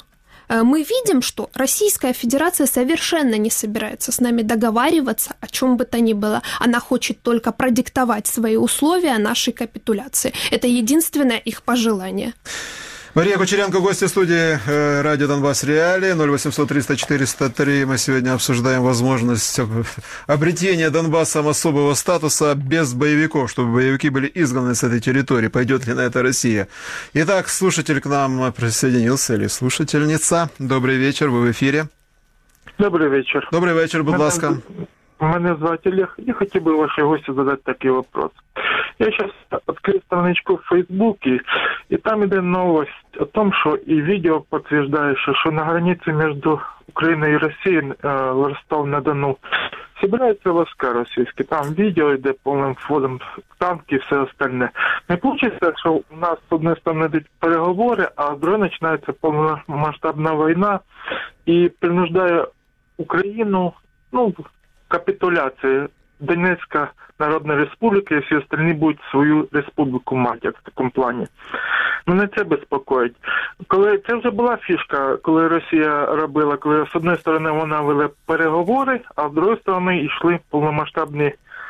мы видим, что Российская Федерация совершенно не собирается с нами договариваться о чем бы то ни было. Она хочет только продиктовать свои условия нашей капитуляции. Это единственное их пожелание. Мария Кучеренко, гостья студии радио Донбасс Реалии, ноль восемьсот триста четыреста три. Мы сегодня обсуждаем возможность обретения Донбассом особого статуса без боевиков, чтобы боевики были изгнаны с этой территории. Пойдет ли на это Россия? Итак, слушатель к нам присоединился, или слушательница. Добрый вечер, вы в эфире. Добрий вечір. Добрий вечір, будь мене, ласка. Мене звати Олег. Я хотів би вашій гості задати такий вопрос. Я сейчас открыл страничку в Фейсбуке, и там идет новость о том, что и видео подтверждающее, что на границе между Украиной и Россией, э, в Ростов-на-Дону, собираются войска российские. Там видео идет полным ходом, танки и все остальное. Не получится, что у нас с одной стороны идут переговоры, а с другой начинается полномасштабная война, и принуждая Украину, ну, к капитуляции Донецка Народна Республіка, і всі остальні будуть свою республіку мати, як в такому плані. Ну, не це безпокоїть. Коли це вже була фішка, коли Росія робила, коли з однієї сторони вона вела переговори, а з другої сторони йшли повномасштабні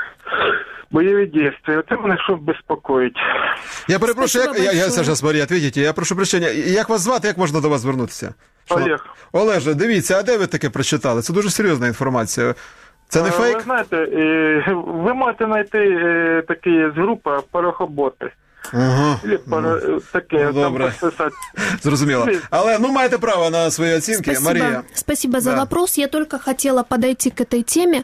бойові дії. Це мене що безпокоїть. Я перепрошую, як, я, я зараз, Марія, відповідайте, я прошу прощення, як вас звати, як можна до вас звернутися? Олег. Олеже, дивіться, а де ви таке прочитали? Це дуже серйозна інформація. Це не фейк? Ви знаєте, ви можете знайти такі з групи «Порохоботи». Ага. Пара, таке, ну, добре. Зрозуміло. Але, ну, маєте право на свои оценки. Спасибо. Мария. Спасибо за да. вопрос. Я только хотела подойти к этой теме.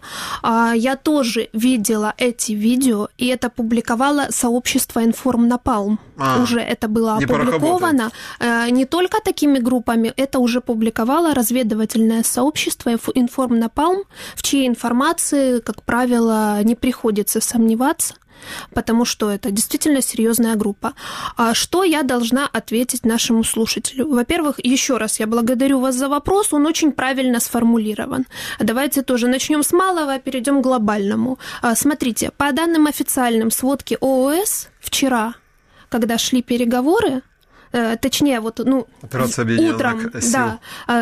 Я тоже видела эти видео, и это публиковало сообщество «Информнапалм». А, уже это было опубликовано. Не, не только такими группами, это уже публиковало разведывательное сообщество «Информнапалм», в чьей информации, как правило, не приходится сомневаться, потому что это действительно серьезная группа. А что я должна ответить нашему слушателю? Во-первых, еще раз я благодарю вас за вопрос, он очень правильно сформулирован. Давайте тоже начнем с малого, перейдем к глобальному. Смотрите, по данным официальным сводки ООС, вчера, когда шли переговоры, точнее, вот, ну, утром, да,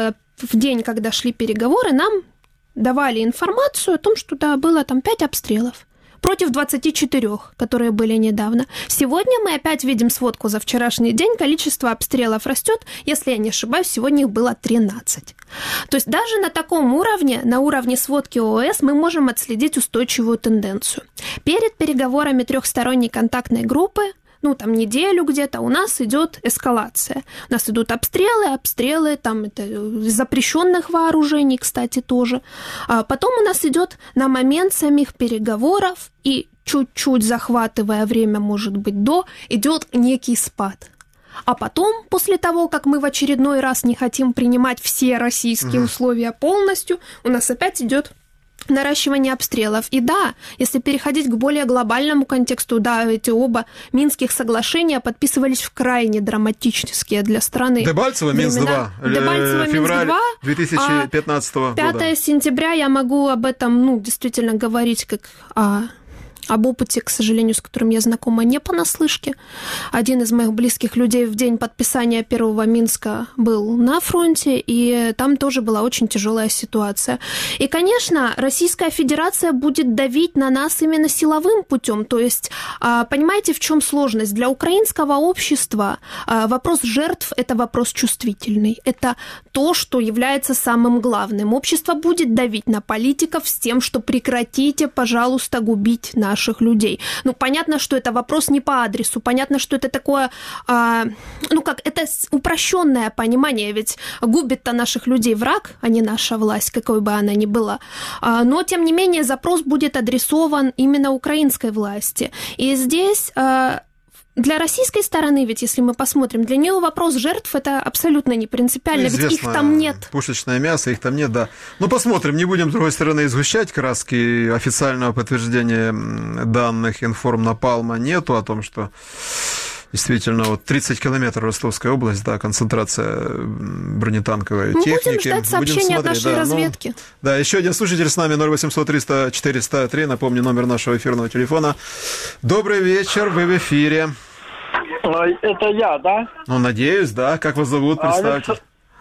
в день, когда шли переговоры, нам давали информацию о том, что, да, было там пять обстрелов против двадцати четырёх, которые были недавно. Сегодня мы опять видим сводку за вчерашний день. Количество обстрелов растет. Если я не ошибаюсь, сегодня их было тринадцать. То есть даже на таком уровне, на уровне сводки ООС, мы можем отследить устойчивую тенденцию. Перед переговорами трехсторонней контактной группы, ну, там, неделю где-то, у нас идет эскалация. У нас идут обстрелы, обстрелы, там, это запрещенных вооружений, кстати, тоже. А потом у нас идет на момент самих переговоров, и чуть-чуть захватывая время, может быть, до, идет некий спад. А потом, после того, как мы в очередной раз не хотим принимать все российские угу. условия полностью, у нас опять идет наращивание обстрелов. И да, если переходить к более глобальному контексту, да, эти оба Минских соглашения подписывались в крайне драматические для страны. Дебальцево, Минск-два, февраль две тысячи пятнадцатого года. пятого сентября я могу об этом, ну, действительно говорить как о... об опыте, к сожалению, с которым я знакома не понаслышке. Один из моих близких людей в день подписания первого Минска был на фронте, и там тоже была очень тяжелая ситуация. И, конечно, Российская Федерация будет давить на нас именно силовым путем. То есть, понимаете, в чем сложность? Для украинского общества вопрос жертв – это вопрос чувствительный. Это то, что является самым главным. Общество будет давить на политиков с тем, что прекратите, пожалуйста, губить наших людей. Ну, понятно, что это вопрос не по адресу, понятно, что это такое, а, ну, как, это упрощенное понимание, ведь губит-то наших людей враг, а не наша власть, какой бы она ни была. А, но, тем не менее, запрос будет адресован именно украинской власти. И здесь... А, для российской стороны, ведь если мы посмотрим, для нее вопрос жертв это абсолютно не принципиально, известно, ведь их там нет. Пушечное мясо, их там нет, да. Ну, посмотрим, не будем, с другой стороны, сгущать краски. Официального подтверждения данных Информнапалма нету о том, что действительно вот тридцать километров Ростовская область, да, концентрация бронетанковой мы техники. Будем ждать сообщения от нашей да, разведки. Ну, да, еще один слушатель с нами, ноль восемьсот триста четыреста три, напомню, номер нашего эфирного телефона. Добрый вечер, вы в эфире. Это я, да? Ну, надеюсь, да. Как вас зовут? Представьте.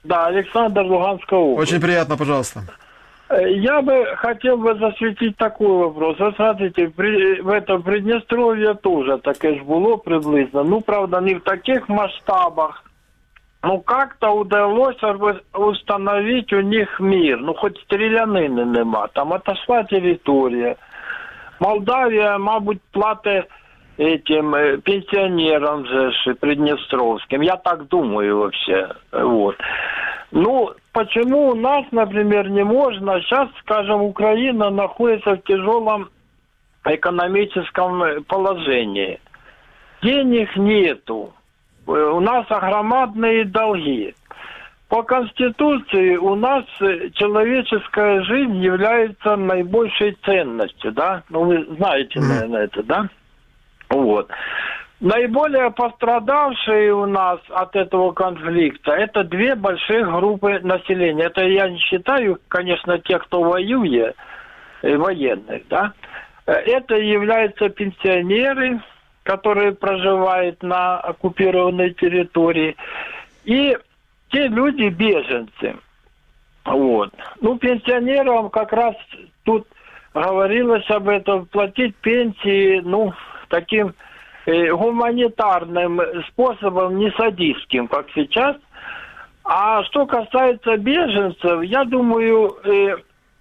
Да, Александр, Луганская область. Очень приятно, пожалуйста. Я бы хотел бы засветить такой вопрос. Вы смотрите, при, в этом Приднестровье тоже таке ж было приблизно. Ну, правда, не в таких масштабах. Ну, как-то удалось установить у них мир. Ну, хоть стрілянини нема. Там отошла территория. Молдавия, мабуть, платит этим пенсионерам же приднестровским. Я так думаю вообще. Вот. Ну, почему у нас, например, не можно? Сейчас, скажем, Украина находится в тяжелом экономическом положении. Денег нету. У нас огромные долги. По Конституции у нас человеческая жизнь является наибольшей ценностью, да? Ну, вы знаете, наверное, это, да? Вот. Наиболее пострадавшие у нас от этого конфликта это две больших группы населения. Это я не считаю, конечно, тех, кто воюет, военных, да? Это являются пенсионеры, которые проживают на оккупированной территории, и те люди беженцы. Вот. Ну, пенсионерам как раз тут говорилось об этом, платить пенсии, ну, таким э, гуманитарным способом, не садистским, как сейчас. А что касается беженцев, я думаю, э,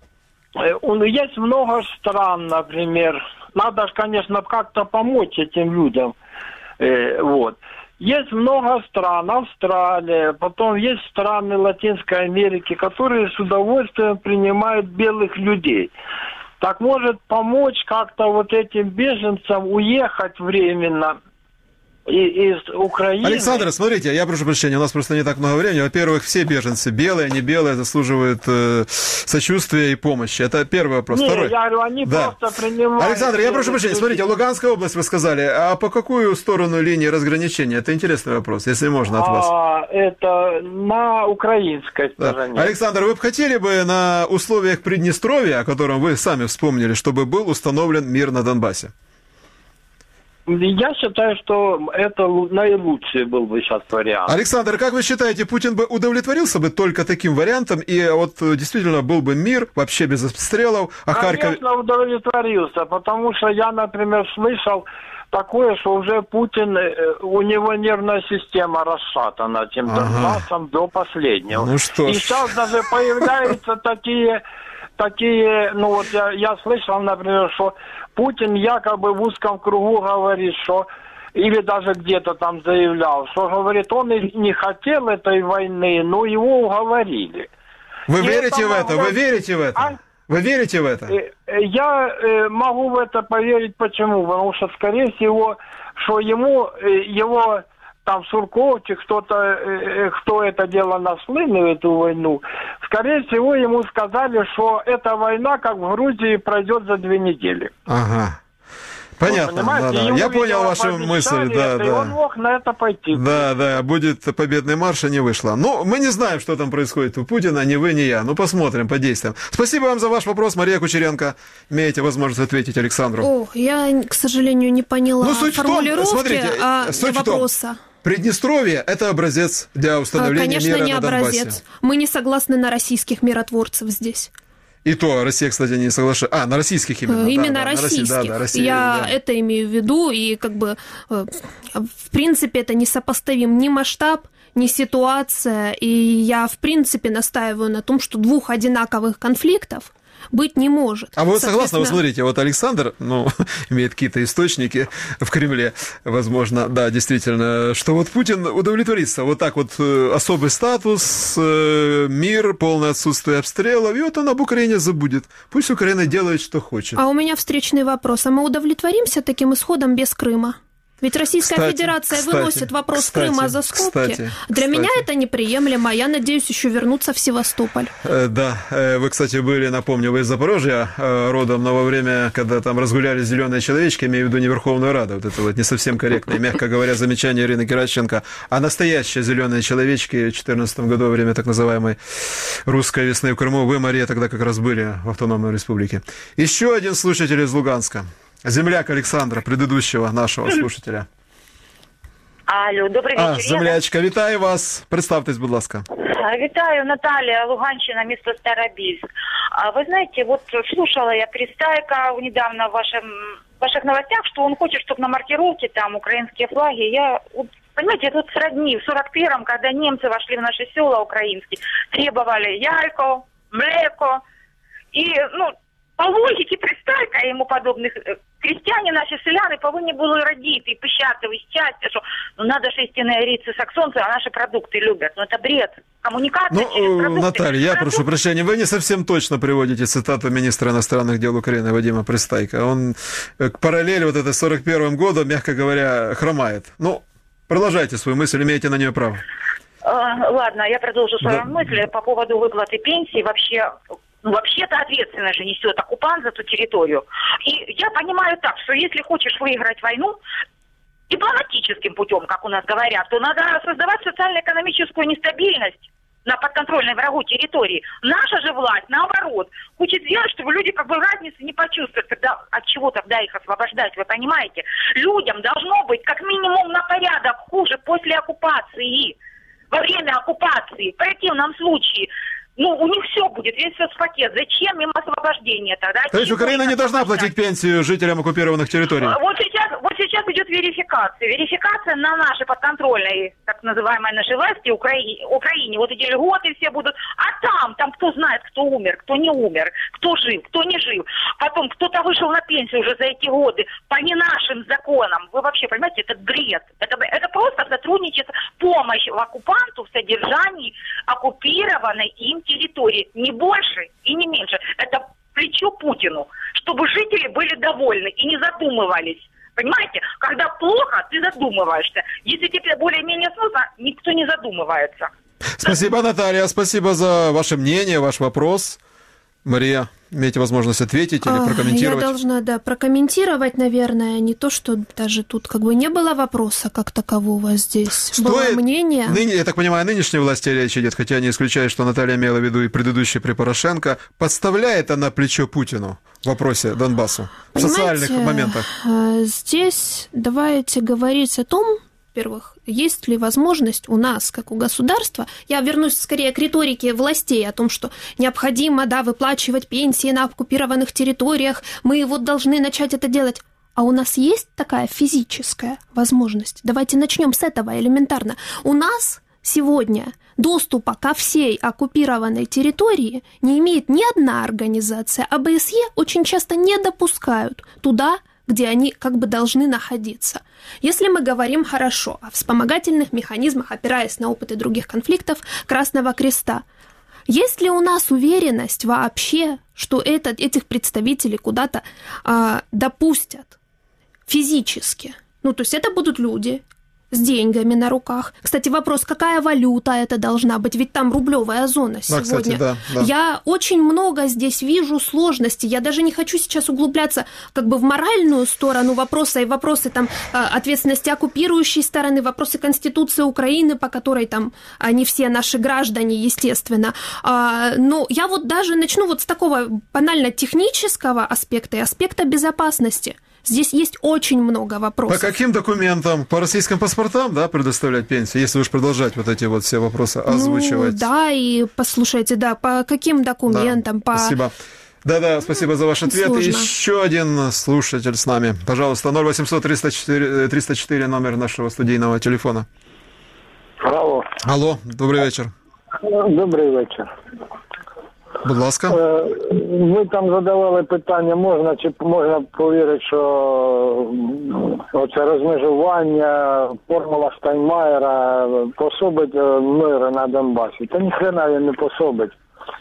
э, есть много стран, например. Надо же, конечно, как-то помочь этим людям. Э, вот. Есть много стран, Австралия, потом есть страны Латинской Америки, которые с удовольствием принимают белых людей. Так может помочь как-то вот этим беженцам уехать временно из Украины. Александр, смотрите, я прошу прощения, у нас просто не так много времени. Во-первых, все беженцы, белые, не белые, заслуживают э, сочувствия и помощи. Это первый вопрос. Не, Второй. Я говорю, они да. просто принимают... Александр, я прошу прощения, смотрите, Луганская область вы сказали, а по какую сторону линии разграничения? Это интересный вопрос, если можно, от вас. А, это на украинской стороне. Да. Александр, вы бы хотели бы на условиях Приднестровья, о котором вы сами вспомнили, чтобы был установлен мир на Донбассе? Я считаю, что это наилучший был бы сейчас вариант. Александр, как вы считаете, Путин бы удовлетворился бы только таким вариантом, и вот действительно был бы мир, вообще без обстрелов, а Харьков... Конечно, удовлетворился, потому что я, например, слышал такое, что уже Путин, у него нервная система расшатана этим Донбассом ага. до последнего. Ну что ж. И сейчас даже появляются такие... Такие, ну вот я, я слышал, например, что Путин якобы в узком кругу говорит, что, или даже где-то там заявлял, что, говорит, он и не хотел этой войны, но его уговорили. Вы и верите это в это? могу... Вы верите в это? А? Вы верите в это? Я э, могу в это поверить, почему? Потому что, скорее всего, что ему, э, его... там Сурковчик, кто-то, э, кто это дело наслынил, эту войну, скорее всего, ему сказали, что эта война, как в Грузии, пройдет за две недели. Ага. Понятно, да, да. Я понял вашу мысль, да, это, да. И он мог на это пойти. Да, да, будет победный марш, а не вышло. Ну, мы не знаем, что там происходит у Путина, ни вы, ни я. Ну, посмотрим, подействуем. Спасибо вам за ваш вопрос, Мария Кучеренко. Имеете возможность ответить Александру. О, я, к сожалению, не поняла ну, суть формулировки в том, смотрите, а, суть вопроса. В том, Приднестровье – это образец для установления Конечно, мира не на Донбассе. образец. Мы не согласны на российских миротворцев здесь. И то Россия, кстати, не соглашается. А, на российских именно. Именно да, российских. Да, да, Россия, Я да. это имею в виду, и как бы в принципе это несопоставим ни масштаб, ни ситуация, и я в принципе настаиваю на том, что двух одинаковых конфликтов быть не может. А вы согласны? Вы смотрите, вот Александр, ну, имеет какие-то источники в Кремле, возможно, да, действительно, что вот Путин удовлетворится. Вот так вот особый статус, мир, полное отсутствие обстрелов, и вот он об Украине забудет. Пусть Украина делает, что хочет. А у меня встречный вопрос. А мы удовлетворимся таким исходом без Крыма? Ведь Российская кстати, Федерация кстати, выносит вопрос кстати, Крыма за скобки. Кстати, Для кстати. меня это неприемлемо. Я надеюсь еще вернуться в Севастополь. Да, вы, кстати, были, напомню, вы из Запорожья родом, но во время, когда там разгулялись зеленые человечки, имею в виду не Верховную Раду, вот это вот не совсем корректное, мягко говоря, замечание Ирины Геращенко, а настоящие зеленые человечки в две тысячи четырнадцатом году во время так называемой русской весны в Крыму. Вы, Мария, тогда как раз были в Автономной Республике. Еще один слушатель из Луганска. Земляк Александра, предыдущего нашего слушателя. Алло, добрый вечер. А, землячка, вітаю вас. Представтесь, будь ласка. Витаю, Наталья, Луганщина, место Старобельск. Вы знаете, вот слушала я Пристайка недавно в, вашем, в ваших новостях, что он хочет, чтобы на маркировке там украинские флаги. Я, вот, понимаете, тут сродни в сорок первом, когда немцы вошли в наши села украинские, требовали яйко, млеко. И, ну, по логике Пристайка и ему подобных, крестьяне наші селяни повинні були радіти і пищати від щастя, що ну, надо ж істинне ріці саксонці, а наші продукти люблять. Ну, это бред. Коммуникация ну, через продукты. Наталья, я Продукты. прошу прощения, вы не совсем точно приводите цитату министра иностранных дел Украины Вадима Пристайка. Он параллель вот это с сорок первым годом, мягко говоря, хромает. Ну, продолжайте свою мысль, имеете на нее право. Uh, ладно, я продолжу свою да. мысль по поводу выплаты пенсии. Вообще, ну, вообще-то ответственность же несет оккупант за ту территорию. И я понимаю так, что если хочешь выиграть войну дипломатическим путем, как у нас говорят, то надо создавать социально-экономическую нестабильность на подконтрольной врагу территории. Наша же власть, наоборот, хочет сделать, чтобы люди как бы разницы не почувствовали, когда, от чего тогда их освобождать, вы понимаете? Людям должно быть как минимум на порядок хуже после оккупации, во время оккупации. В противном случае, ну, у них все будет, весь соцпакет. Зачем им освобождение тогда? То есть Украина не должна платить пенсию жителям оккупированных территорий? Вот сейчас, вот сейчас идет верификация. Верификация на нашей подконтрольной, так называемой нашей власти, Украине, Украине. Вот эти льготы все будут. А там, там кто знает, кто умер, кто не умер, кто жив, кто не жив. Потом кто-то вышел на пенсию уже за эти годы по не нашим законам. Вы вообще понимаете, это бред. Это, это просто сотрудничество, помощь оккупанту в содержании оккупированной им территории. Не больше и не меньше. Это плечо Путину, чтобы жители были довольны и не задумывались. Понимаете, когда плохо, ты задумываешься. Если тебе более-менее сносно, никто не задумывается. Спасибо, Наталья, спасибо за ваше мнение, ваш вопрос. Мария, имеете возможность ответить или прокомментировать? Я должна, да, прокомментировать, наверное, не то, что даже тут как бы не было вопроса как такового здесь. Стоит было мнение. Ныне, я так понимаю, о нынешней власти речь идет, хотя не исключаю, что Наталья имела в виду и предыдущий при Порошенко. Подставляет она плечо Путину в вопросе Донбасса в социальных моментах? Здесь давайте говорить о том, во-первых, есть ли возможность у нас, как у государства, я вернусь скорее к риторике властей о том, что необходимо, да, выплачивать пенсии на оккупированных территориях, мы вот должны начать это делать. А у нас есть такая физическая возможность? Давайте начнем с этого элементарно. У нас сегодня доступа ко всей оккупированной территории не имеет ни одна организация. А ОБСЕ очень часто не допускают туда, где они как бы должны находиться. Если мы говорим хорошо о вспомогательных механизмах, опираясь на опыты других конфликтов Красного Креста, есть ли у нас уверенность вообще, что этот, этих представителей куда-то а, допустят физически? Ну, то есть это будут люди с деньгами на руках. Кстати, вопрос, какая валюта это должна быть? Ведь там рублевая зона сегодня. Да, кстати, да, да. Я очень много здесь вижу сложностей. Я даже не хочу сейчас углубляться как бы в моральную сторону вопроса и вопросы там ответственности оккупирующей стороны, вопросы Конституции Украины, по которой там они все наши граждане, естественно. Но я вот даже начну вот с такого банально технического аспекта и аспекта безопасности. Здесь есть очень много вопросов. По каким документам? По российским паспортам, да, предоставлять пенсию, если уж продолжать вот эти вот все вопросы озвучивать? Ну, да, и послушайте, да, по каким документам? Да, по... Спасибо. Да-да, спасибо за ваш ответ. Сложно. Еще один слушатель с нами. Пожалуйста, ноль восемьсот триста четыре триста четыре номер нашего студийного телефона. Алло. Алло, добрый вечер. Добрий вечір. Будь ласка. Ви там задавали питання, можна чи можна повірити, що оце розмежування, формула Штайнмаєра пособить мир на Донбасі. Та ніхрена він не пособить.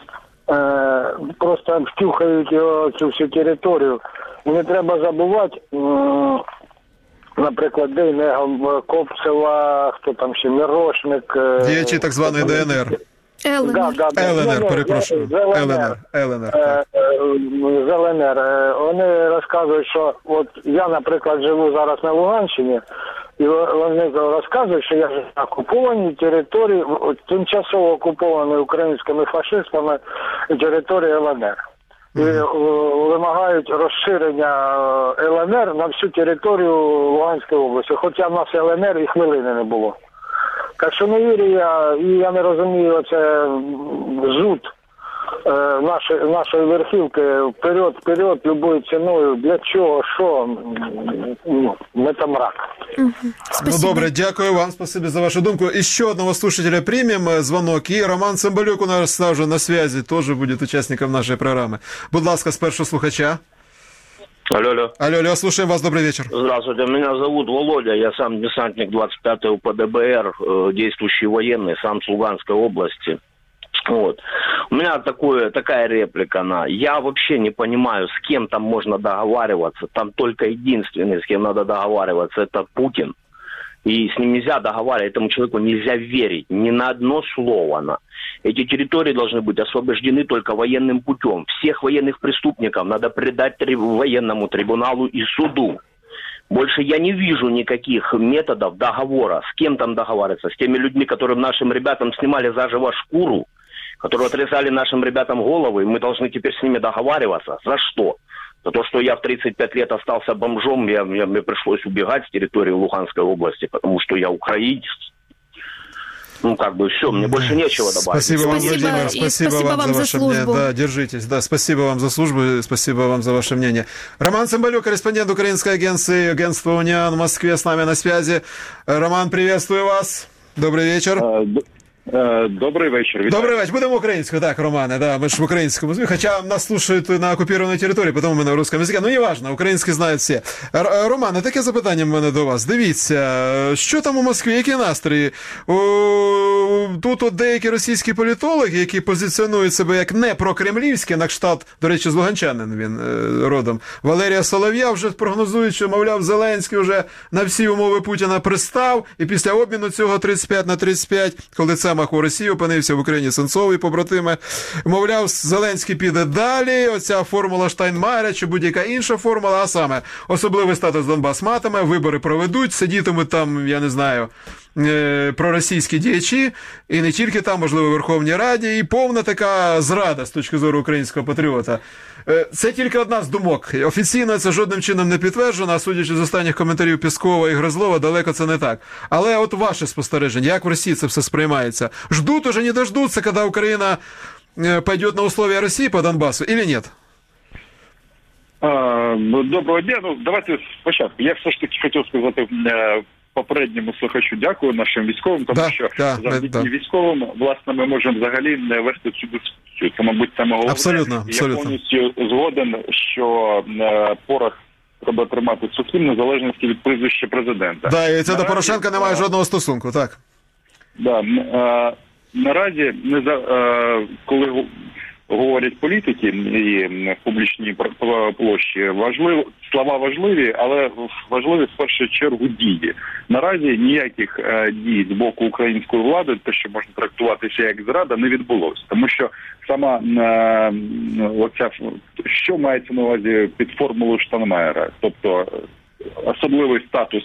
Просто втюхають його цю всю територію. І не треба забувати, наприклад, Дейнегов, Копцева, хто там ще, Мірошник. Діячі так званої ДНР. ЛНР. Да, да, да. ЛНР, перепрошую. ЛНР. ЛНР. З ЛНР. Вони розказують, що от я, наприклад, живу зараз на Луганщині, і вони розказують, що я живу на окупованій території, тимчасово окупованій українськими фашистами території ЛНР. І вимагають розширення ЛНР на всю територію Луганської області. Хоча в нас ЛНР і хвилини не було. кашемірія, і я не розумію, це жут е, нашої, нашої верхівки, вперед, вперед, любою ціною, для чого, що, ми там рак. Ну, добре, дякую вам, спасибо за вашу думку. Еще одного слушателя примем звонок, и Роман Цимбалюк у нас уже на связи, тоже будет участником нашей программы. Будь ласка, с першого слухача. Алло, алло. Алло, алло, слушаем вас, добрый вечер. Здравствуйте, меня зовут Володя, я сам десантник двадцать пятого ПДБР, действующий военный, сам с Луганской области. Вот. У меня такое, такая реплика на. Я вообще не понимаю, с кем там можно договариваться. Там только единственный, с кем надо договариваться, это Путин. И с ним нельзя договаривать, этому человеку нельзя верить ни на одно слово. На. Эти территории должны быть освобождены только военным путем. Всех военных преступников надо предать три... военному трибуналу и суду. Больше я не вижу никаких методов договора. С кем там договариваться? С теми людьми, которые нашим ребятам снимали заживо шкуру, которые отрезали нашим ребятам головы, и мы должны теперь с ними договариваться. За что? За то, что я в тридцать пять лет остался бомжом, я, я, мне пришлось убегать с территории Луганской области, потому что я украинец. Ну, как бы все, мне больше нечего добавить. Спасибо вам, Владимир, спасибо, спасибо вам, вам за ваше мнение. Да, держитесь. Да, спасибо вам за службу, спасибо вам за ваше мнение. Роман Цимбалюк, корреспондент украинской агенции, агентства «Униан» в Москве, с нами на связи. Роман, приветствую вас. Добрый вечер. Добрий вечір. Вітаю. Добрий вечір. Будемо українською, так, Романе, да, мы же в украинском языке, хотя нас слушают на оккупированной территории, потому мы на русском языке, ну, не важно, український знають всі. Романе, таке запитання в мене до вас. Дивіться, що там у Москві, які настрої? Тут от деякі російські політологи, які позиціонують себе як не прокремлівські, на кшталт, до речі, з Луганчанин він родом, Валерія Солов'я вже прогнозують, що, мовляв, Зеленський вже на всі умови Путіна пристав, і після обміну цього тридцять п'ять на тридцять п'ять, коли це у Росії опинився в Україні Сенцов і побратими. Мовляв, Зеленський піде далі, оця формула Штайнмайера чи будь-яка інша формула, а саме особливий статус Донбас матиме, вибори проведуть, сидітимуть там, я не знаю, проросійські діячі, і не тільки там, можливо, в Верховній Раді, і повна така зрада з точки зору українського патріота. Це тільки одна з думок. Офіційно це жодним чином не підтверджено, а судячи з останніх коментарів Пєскова і Гризлова, далеко це не так. Але от ваше спостереження, як в Росії це все сприймається? Ждут уже, не дождутся, когда Украина пойдет на условия России по Донбассу, или нет? А, доброго дня. Ну, давайте спочатку. Я все ж таки хотів сказати попередньому слухачу дякую нашим військовим, тому да, що да, завдяки да. військовим, власне, ми можемо взагалі вести цю дискусію. Це, мабуть, саме головне. Абсолютно, абсолютно. Я повністю згоден, що е, порох треба тримати сухим, незалежності від прізвища президента. Да, і це наразі, до Порошенка немає а, жодного стосунку, так. Да, е, наразі, не за, е, коли говорять політики і в публічній площі, важливо, слова важливі, але важливі в першу чергу дії. Наразі ніяких е, дій з боку української влади, те, що можна трактуватися як зрада, не відбулося. Тому що сама е, оця, що мається на увазі під формулою Штайнмайера, тобто особливий статус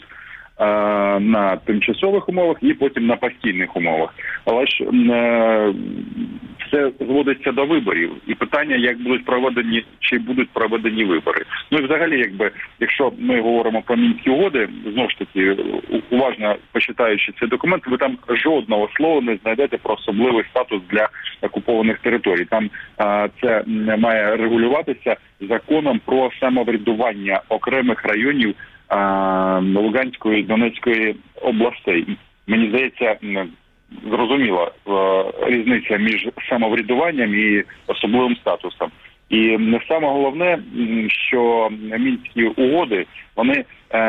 на тимчасових умовах і потім на постійних умовах. Але ж е, все зводиться до виборів. І питання, як будуть проведені, чи будуть проведені вибори. Ну і взагалі, якби, якщо ми говоримо про Мінські угоди, знову ж таки, уважно почитаючи цей документ, ви там жодного слова не знайдете про особливий статус для окупованих територій. Там е, це має регулюватися законом про самоврядування окремих районів Луганської і Донецької областей. Мені здається, зрозуміла різниця між самоврядуванням і особливим статусом. І саме головне, що Мінські угоди, вони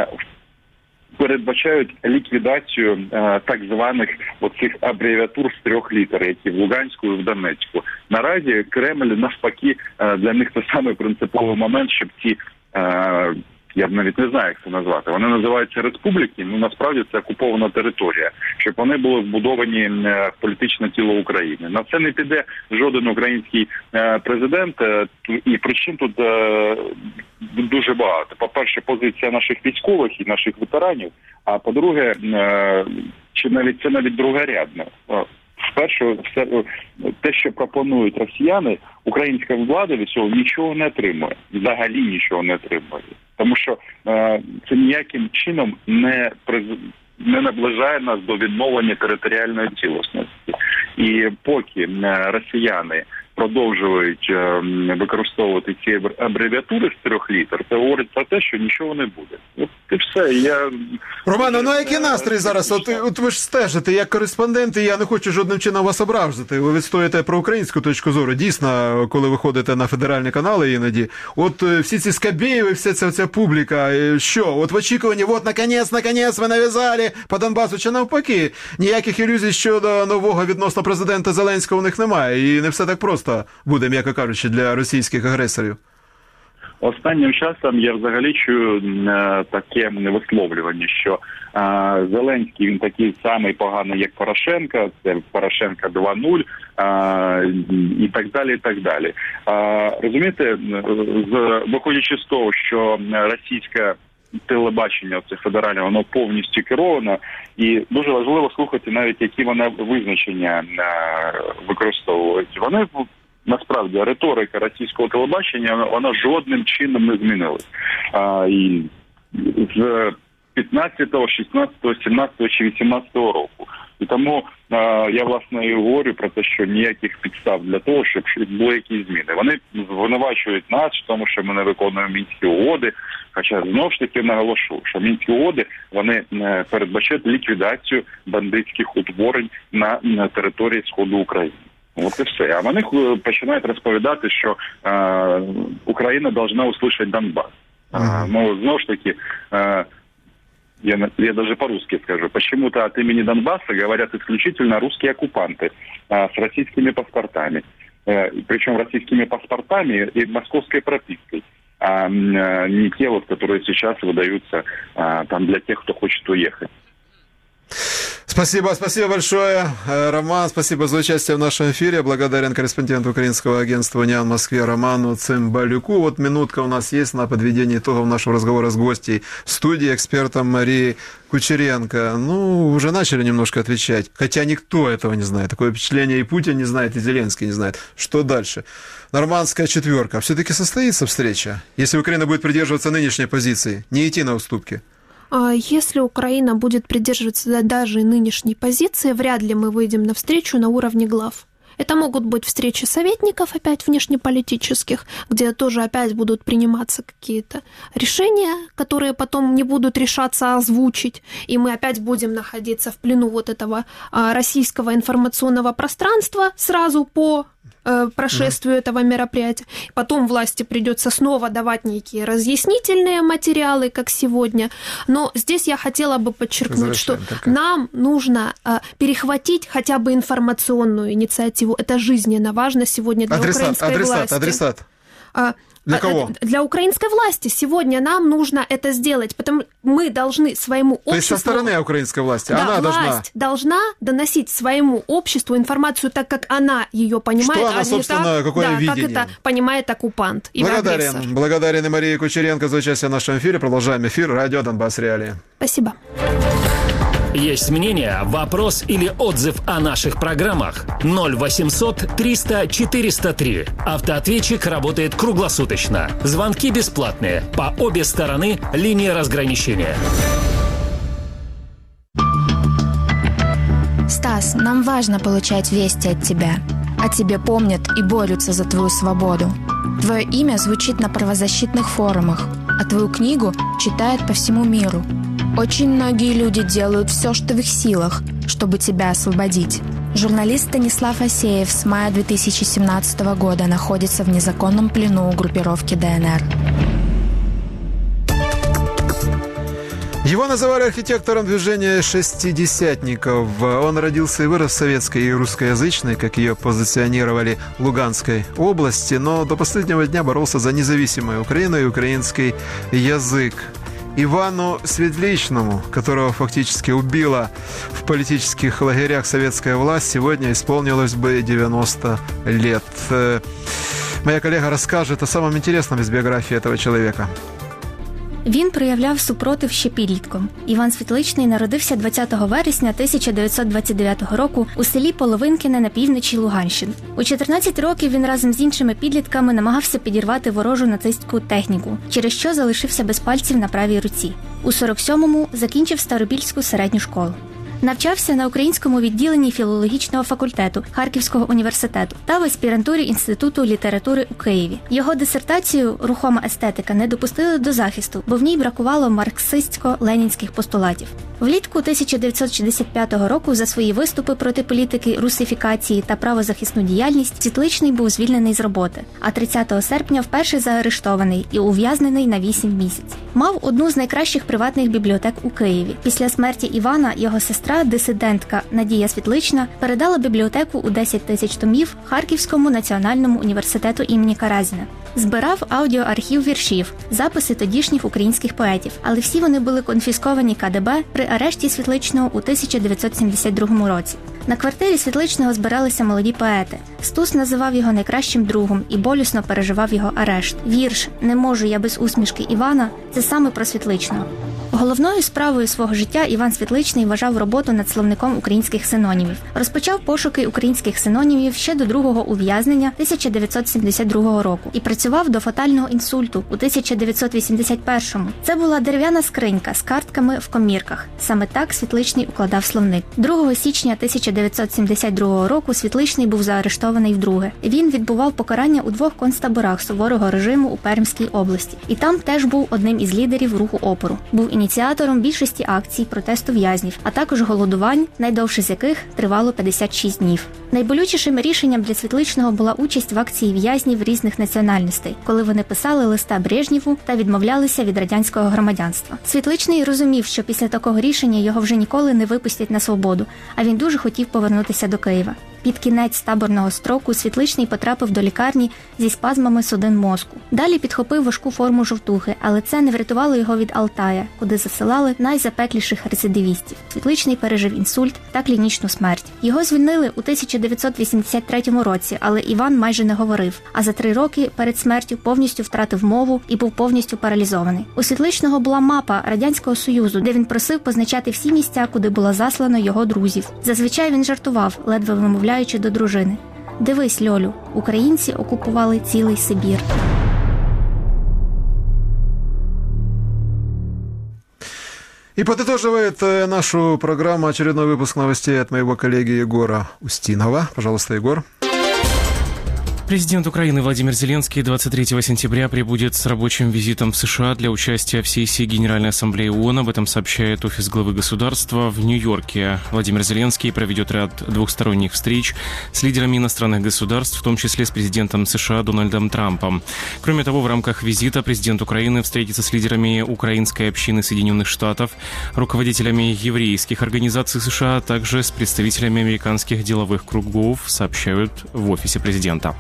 передбачають ліквідацію так званих оцих абревіатур з трьох літер, які в Луганську і в Донецьку. Наразі Кремль, навпаки, для них це саме принциповий момент, щоб ці я б навіть не знаю, як це назвати. Вони називаються республіки, ну насправді це окупована територія, щоб вони були вбудовані в політичне тіло України. На це не піде жоден український президент, і причин тут дуже багато. По-перше, позиція наших військових і наших ветеранів, а по-друге, чи навіть це навіть другорядно. Вперше, все те, що пропонують росіяни, українська влада від цього нічого не отримує. Взагалі нічого не отримує. Тому що е, це ніяким чином не, приз... не наближає нас до відновлення територіальної цілісності. І поки росіяни продовжують використовувати ці абревіатури з трьох літер, це говорить про те, що нічого не буде. От і все. Я... Романе, ну а який настрій зараз? От, от ви ж стежите, як кореспондент, і я не хочу жодним чином вас ображати. Ви відстоїте про українську точку зору. Дійсно, коли виходите на федеральні канали іноді, от всі ці Скабєєви, вся ця, ця публіка, що? От в очікуванні, от, наконець, наконець, ви нав'язали по Донбасу, чи навпаки? Ніяких ілюзій щодо нового відносно президента Зеленського у них немає, і не все так просто буде, м'яко кажучи, для російських агресорів. Останнім часом я взагалі чую е, таке висловлювання, що е, Зеленський, він такий самий поганий, як Порошенко, це Порошенко два нуль, е, і так далі, і так далі. Е, розумієте, з, виходячи з того, що російська телебачення, це федеральне, воно повністю керовано, і дуже важливо слухати навіть, які вони визначення е, використовують. Вони насправді риторика російського телебачення, вона жодним чином не змінилась. А, і з п'ятнадцятого, шістнадцятого, сімнадцятого чи вісімнадцятого року. І тому а, я, власне, і говорю про те, що ніяких підстав для того, щоб були якісь зміни. Вони звинувачують нас в тому, що ми не виконуємо Мінські угоди, хоча, знову ж таки, наголошу, що Мінські угоди, вони передбачають ліквідацію бандитських утворень на, на території Сходу України. От і все. А вони починають розповідати, що е, Україна должна услышать Донбас. Е, ну, знову ж таки, е, я, я даже по-русски скажу, почему-то от имени Донбасса говорят исключительно русские оккупанты э, с российскими паспортами. Э, причем российскими паспортами и московской пропиской. А э, не те, вот, которые сейчас выдаются э, там, для тех, кто хочет уехать. Спасибо, спасибо большое, Роман, спасибо за участие в нашем эфире. Благодарен корреспонденту украинского агентства «Униан» в Москве Роману Цымбалюку. Вот минутка у нас есть на подведение итогов нашего разговора с гостьей студии, экспертом Марией Кучеренко. Ну, уже начали немножко отвечать, хотя никто этого не знает. Такое впечатление и Путин не знает, и Зеленский не знает. Что дальше? Нормандская четверка. Все-таки состоится встреча, если Украина будет придерживаться нынешней позиции, не идти на уступки? Если Украина будет придерживаться даже и нынешней позиции, вряд ли мы выйдем на встречу на уровне глав. Это могут быть встречи советников, опять внешнеполитических, где тоже опять будут приниматься какие-то решения, которые потом не будут решаться озвучить, и мы опять будем находиться в плену вот этого российского информационного пространства сразу по прошествию mm-hmm. этого мероприятия. Потом власти придется снова давать некие разъяснительные материалы, как сегодня. Но здесь я хотела бы подчеркнуть, что только. нам нужно э, перехватить хотя бы информационную инициативу. Это жизненно важно сегодня для адресат, украинской адресат, власти. Адресат, адресат. Для кого? Для украинской власти. Сегодня нам нужно это сделать, потому мы должны своему обществу... То есть со стороны украинской власти, да, она власть должна... должна доносить своему обществу информацию так, как она ее понимает, что она, а собственно, не так, какое да, видение. как это понимает оккупант и Благодарен. агрессор. Благодарен и Марии Кучеренко за участие в нашем эфире. Продолжаем эфир. Радио «Донбасс Реалии». Спасибо. Есть мнение, вопрос или отзыв о наших программах? ноль восемьсот триста четыреста три. Автоответчик работает круглосуточно. Звонки бесплатные. По обе стороны линии разграничения. Стас, нам важно получать вести от тебя. О тебе помнят и борются за твою свободу. Твое имя звучит на правозащитных форумах, а твою книгу читают по всему миру. Очень многие люди делают все, что в их силах, чтобы тебя освободить. Журналист Станислав Асеев с мая две тысячи семнадцатого года находится в незаконном плену у группировки ДНР. Его называли архитектором движения шестидесятников. Он родился и вырос в советской и русскоязычной, как ее позиционировали, Луганской области, но до последнего дня боролся за независимую Украину и украинский язык. Ивану Светличному, которого фактически убила в политических лагерях советская власть, сегодня исполнилось бы девяносто лет. Моя коллега расскажет о самом интересном из биографии этого человека. Він проявляв супротив ще підлітком. Іван Світличний народився двадцятого вересня тисяча дев'ятсот двадцять дев'ятого року у селі Половинкине на півночі Луганщини. У чотирнадцять років він разом з іншими підлітками намагався підірвати ворожу нацистську техніку, через що залишився без пальців на правій руці. У сорок сьомому закінчив Старобільську середню школу. Навчався на українському відділенні філологічного факультету Харківського університету та в аспірантурі Інституту літератури у Києві. Його дисертацію «Рухома естетика» не допустили до захисту, бо в ній бракувало марксистсько-ленінських постулатів. Влітку тисяча дев'ятсот шістдесят п'ятого року за свої виступи проти політики, русифікації та правозахисну діяльність Світличний був звільнений з роботи, а тридцятого серпня вперше заарештований і ув'язнений на вісім місяців. Мав одну з найкращих приватних бібліотек у Києві. Після смерті Івана його сестра, дисидентка Надія Світлична, передала бібліотеку у десять тисяч томів Харківському національному університету імені Каразіна. Збирав аудіоархів віршів, записи тодішніх українських поетів, але всі вони були конфісковані ка де бе при арешті Світличного у тисяча дев'ятсот сімдесят другому році. На квартирі Світличного збиралися молоді поети. Стус називав його найкращим другом і болісно переживав його арешт. Вірш «Не можу я без усмішки Івана» – це саме про Світличного. Головною справою свого життя Іван Світличний вважав роботу над словником українських синонімів. Розпочав пошуки українських синонімів ще до другого ув'язнення тисяча дев'ятсот сімдесят другого року і працював до фатального інсульту у тисяча дев'ятсот вісімдесят першому. Це була дерев'яна скринька з картками в комірках. Саме так Світличний укладав словник. другого січня тисяча дев'ятсот сімдесят другого року Світличний був заарештований вдруге. Він відбував покарання у двох концтаборах суворого режиму у Пермській області. І там теж був одним із лідерів руху опору. Був ініціатором більшості акцій протесту в'язнів, а також голодувань, найдовше з яких тривало п'ятдесят шість днів. Найболючішим рішенням для Світличного була участь в акції в'язнів різних національностей, коли вони писали листа Брежнєву та відмовлялися від радянського громадянства. Світличний розумів, що після такого рішення його вже ніколи не випустять на свободу, а він дуже хотів повернутися до Києва. Під кінець таборного строку Світличний потрапив до лікарні зі спазмами судин мозку. Далі підхопив важку форму жовтухи, але це не врятувало його від Алтая, куди засилали найзапекліших рецидивістів. Світличний пережив інсульт та клінічну смерть. Його звільнили у тисяча дев'ятсот вісімдесят третьому році, але Іван майже не говорив, а за три роки перед смертю повністю втратив мову і був повністю паралізований. У Світличного була мапа Радянського Союзу, де він просив позначати всі місця, куди було заслано його друзів. Зазвичай він жартував, ледве вимовляючи до дружини: «Дивись, Льолю, українці окупували цілий Сибір». И подытоживает нашу программу очередной выпуск новостей от моего коллеги Егора Устинова. Пожалуйста, Егор. Президент Украины Владимир Зеленский двадцать третьего сентября прибудет с рабочим визитом в США для участия в сессии Генеральной Ассамблеи ООН. Об этом сообщает офис главы государства в Нью-Йорке. Владимир Зеленский проведет ряд двухсторонних встреч с лидерами иностранных государств, в том числе с президентом США Дональдом Трампом. Кроме того, в рамках визита президент Украины встретится с лидерами украинской общины Соединенных Штатов, руководителями еврейских организаций США, а также с представителями американских деловых кругов, сообщают в офисе президента.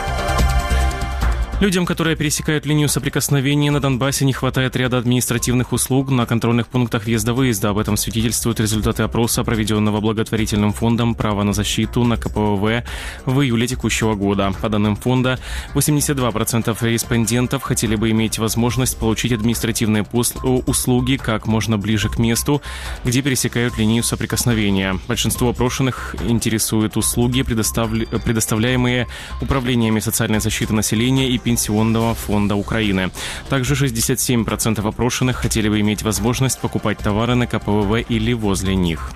Людям, которые пересекают линию соприкосновения на Донбассе, не хватает ряда административных услуг на контрольных пунктах въезда-выезда. Об этом свидетельствуют результаты опроса, проведенного благотворительным фондом «Право на защиту» на ка пэ вэ вэ в июле текущего года. По данным фонда, восемьдесят два процента респондентов хотели бы иметь возможность получить административные услуги как можно ближе к месту, где пересекают линию соприкосновения. Большинство опрошенных интересуют услуги, предоставляемые управлениями социальной защиты населения и Пенсионного фонда Украины. Также шестьдесят семь процентов опрошенных хотели бы иметь возможность покупать товары на ка пэ вэ вэ или возле них.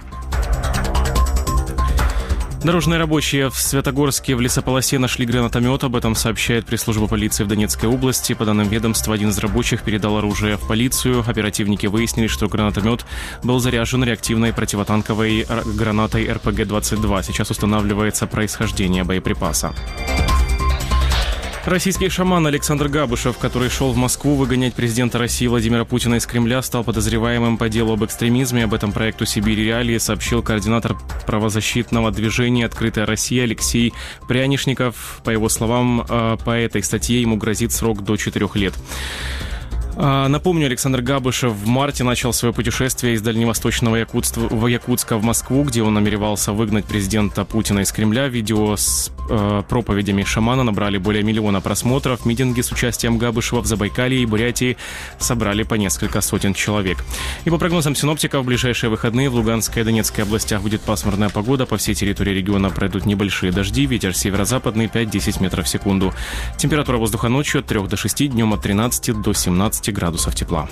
Дорожные рабочие в Святогорске в лесополосе нашли гранатомет. Об этом сообщает пресс-служба полиции в Донецкой области. По данным ведомства, один из рабочих передал оружие в полицию. Оперативники выяснили, что гранатомет был заряжен реактивной противотанковой гранатой эр пэ гэ двадцать два. Сейчас устанавливается происхождение боеприпаса. Российский шаман Александр Габышев, который шел в Москву выгонять президента России Владимира Путина из Кремля, стал подозреваемым по делу об экстремизме. Об этом проекту «Сибирь Реалии» сообщил координатор правозащитного движения «Открытая Россия» Алексей Прянишников. По его словам, по этой статье ему грозит срок до четырех лет. Напомню, Александр Габышев в марте начал свое путешествие из дальневосточного Якутства, в Якутска в Москву, где он намеревался выгнать президента Путина из Кремля. Видео с э, проповедями шамана набрали более миллиона просмотров. Митинги с участием Габышева в Забайкалье и Бурятии собрали по несколько сотен человек. И по прогнозам синоптиков, в ближайшие выходные в Луганской и Донецкой областях будет пасмурная погода. По всей территории региона пройдут небольшие дожди. Ветер северо-западный пять-десять метров в секунду. Температура воздуха ночью от трёх до шести, днем от тринадцати до семнадцати градусов тепла.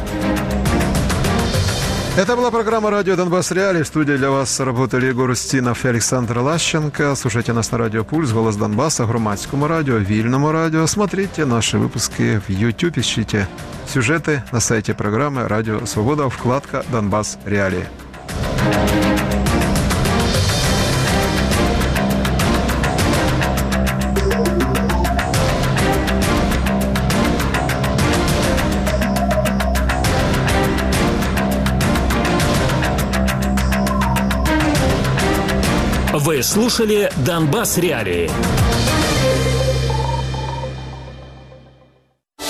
Это была программа «Радио Донбасс Реалии». В студии для вас работали Егор Устинов и Александр Лащенко. Слушайте нас на радио «Пульс», «Голос Донбасса», Громадскому радио, Вильному радио. Смотрите наши выпуски в YouTube, ищите сюжеты на сайте программы «Радио Свобода», вкладка «Донбасс Реалии». Вы слушали «Донбасс Реалии».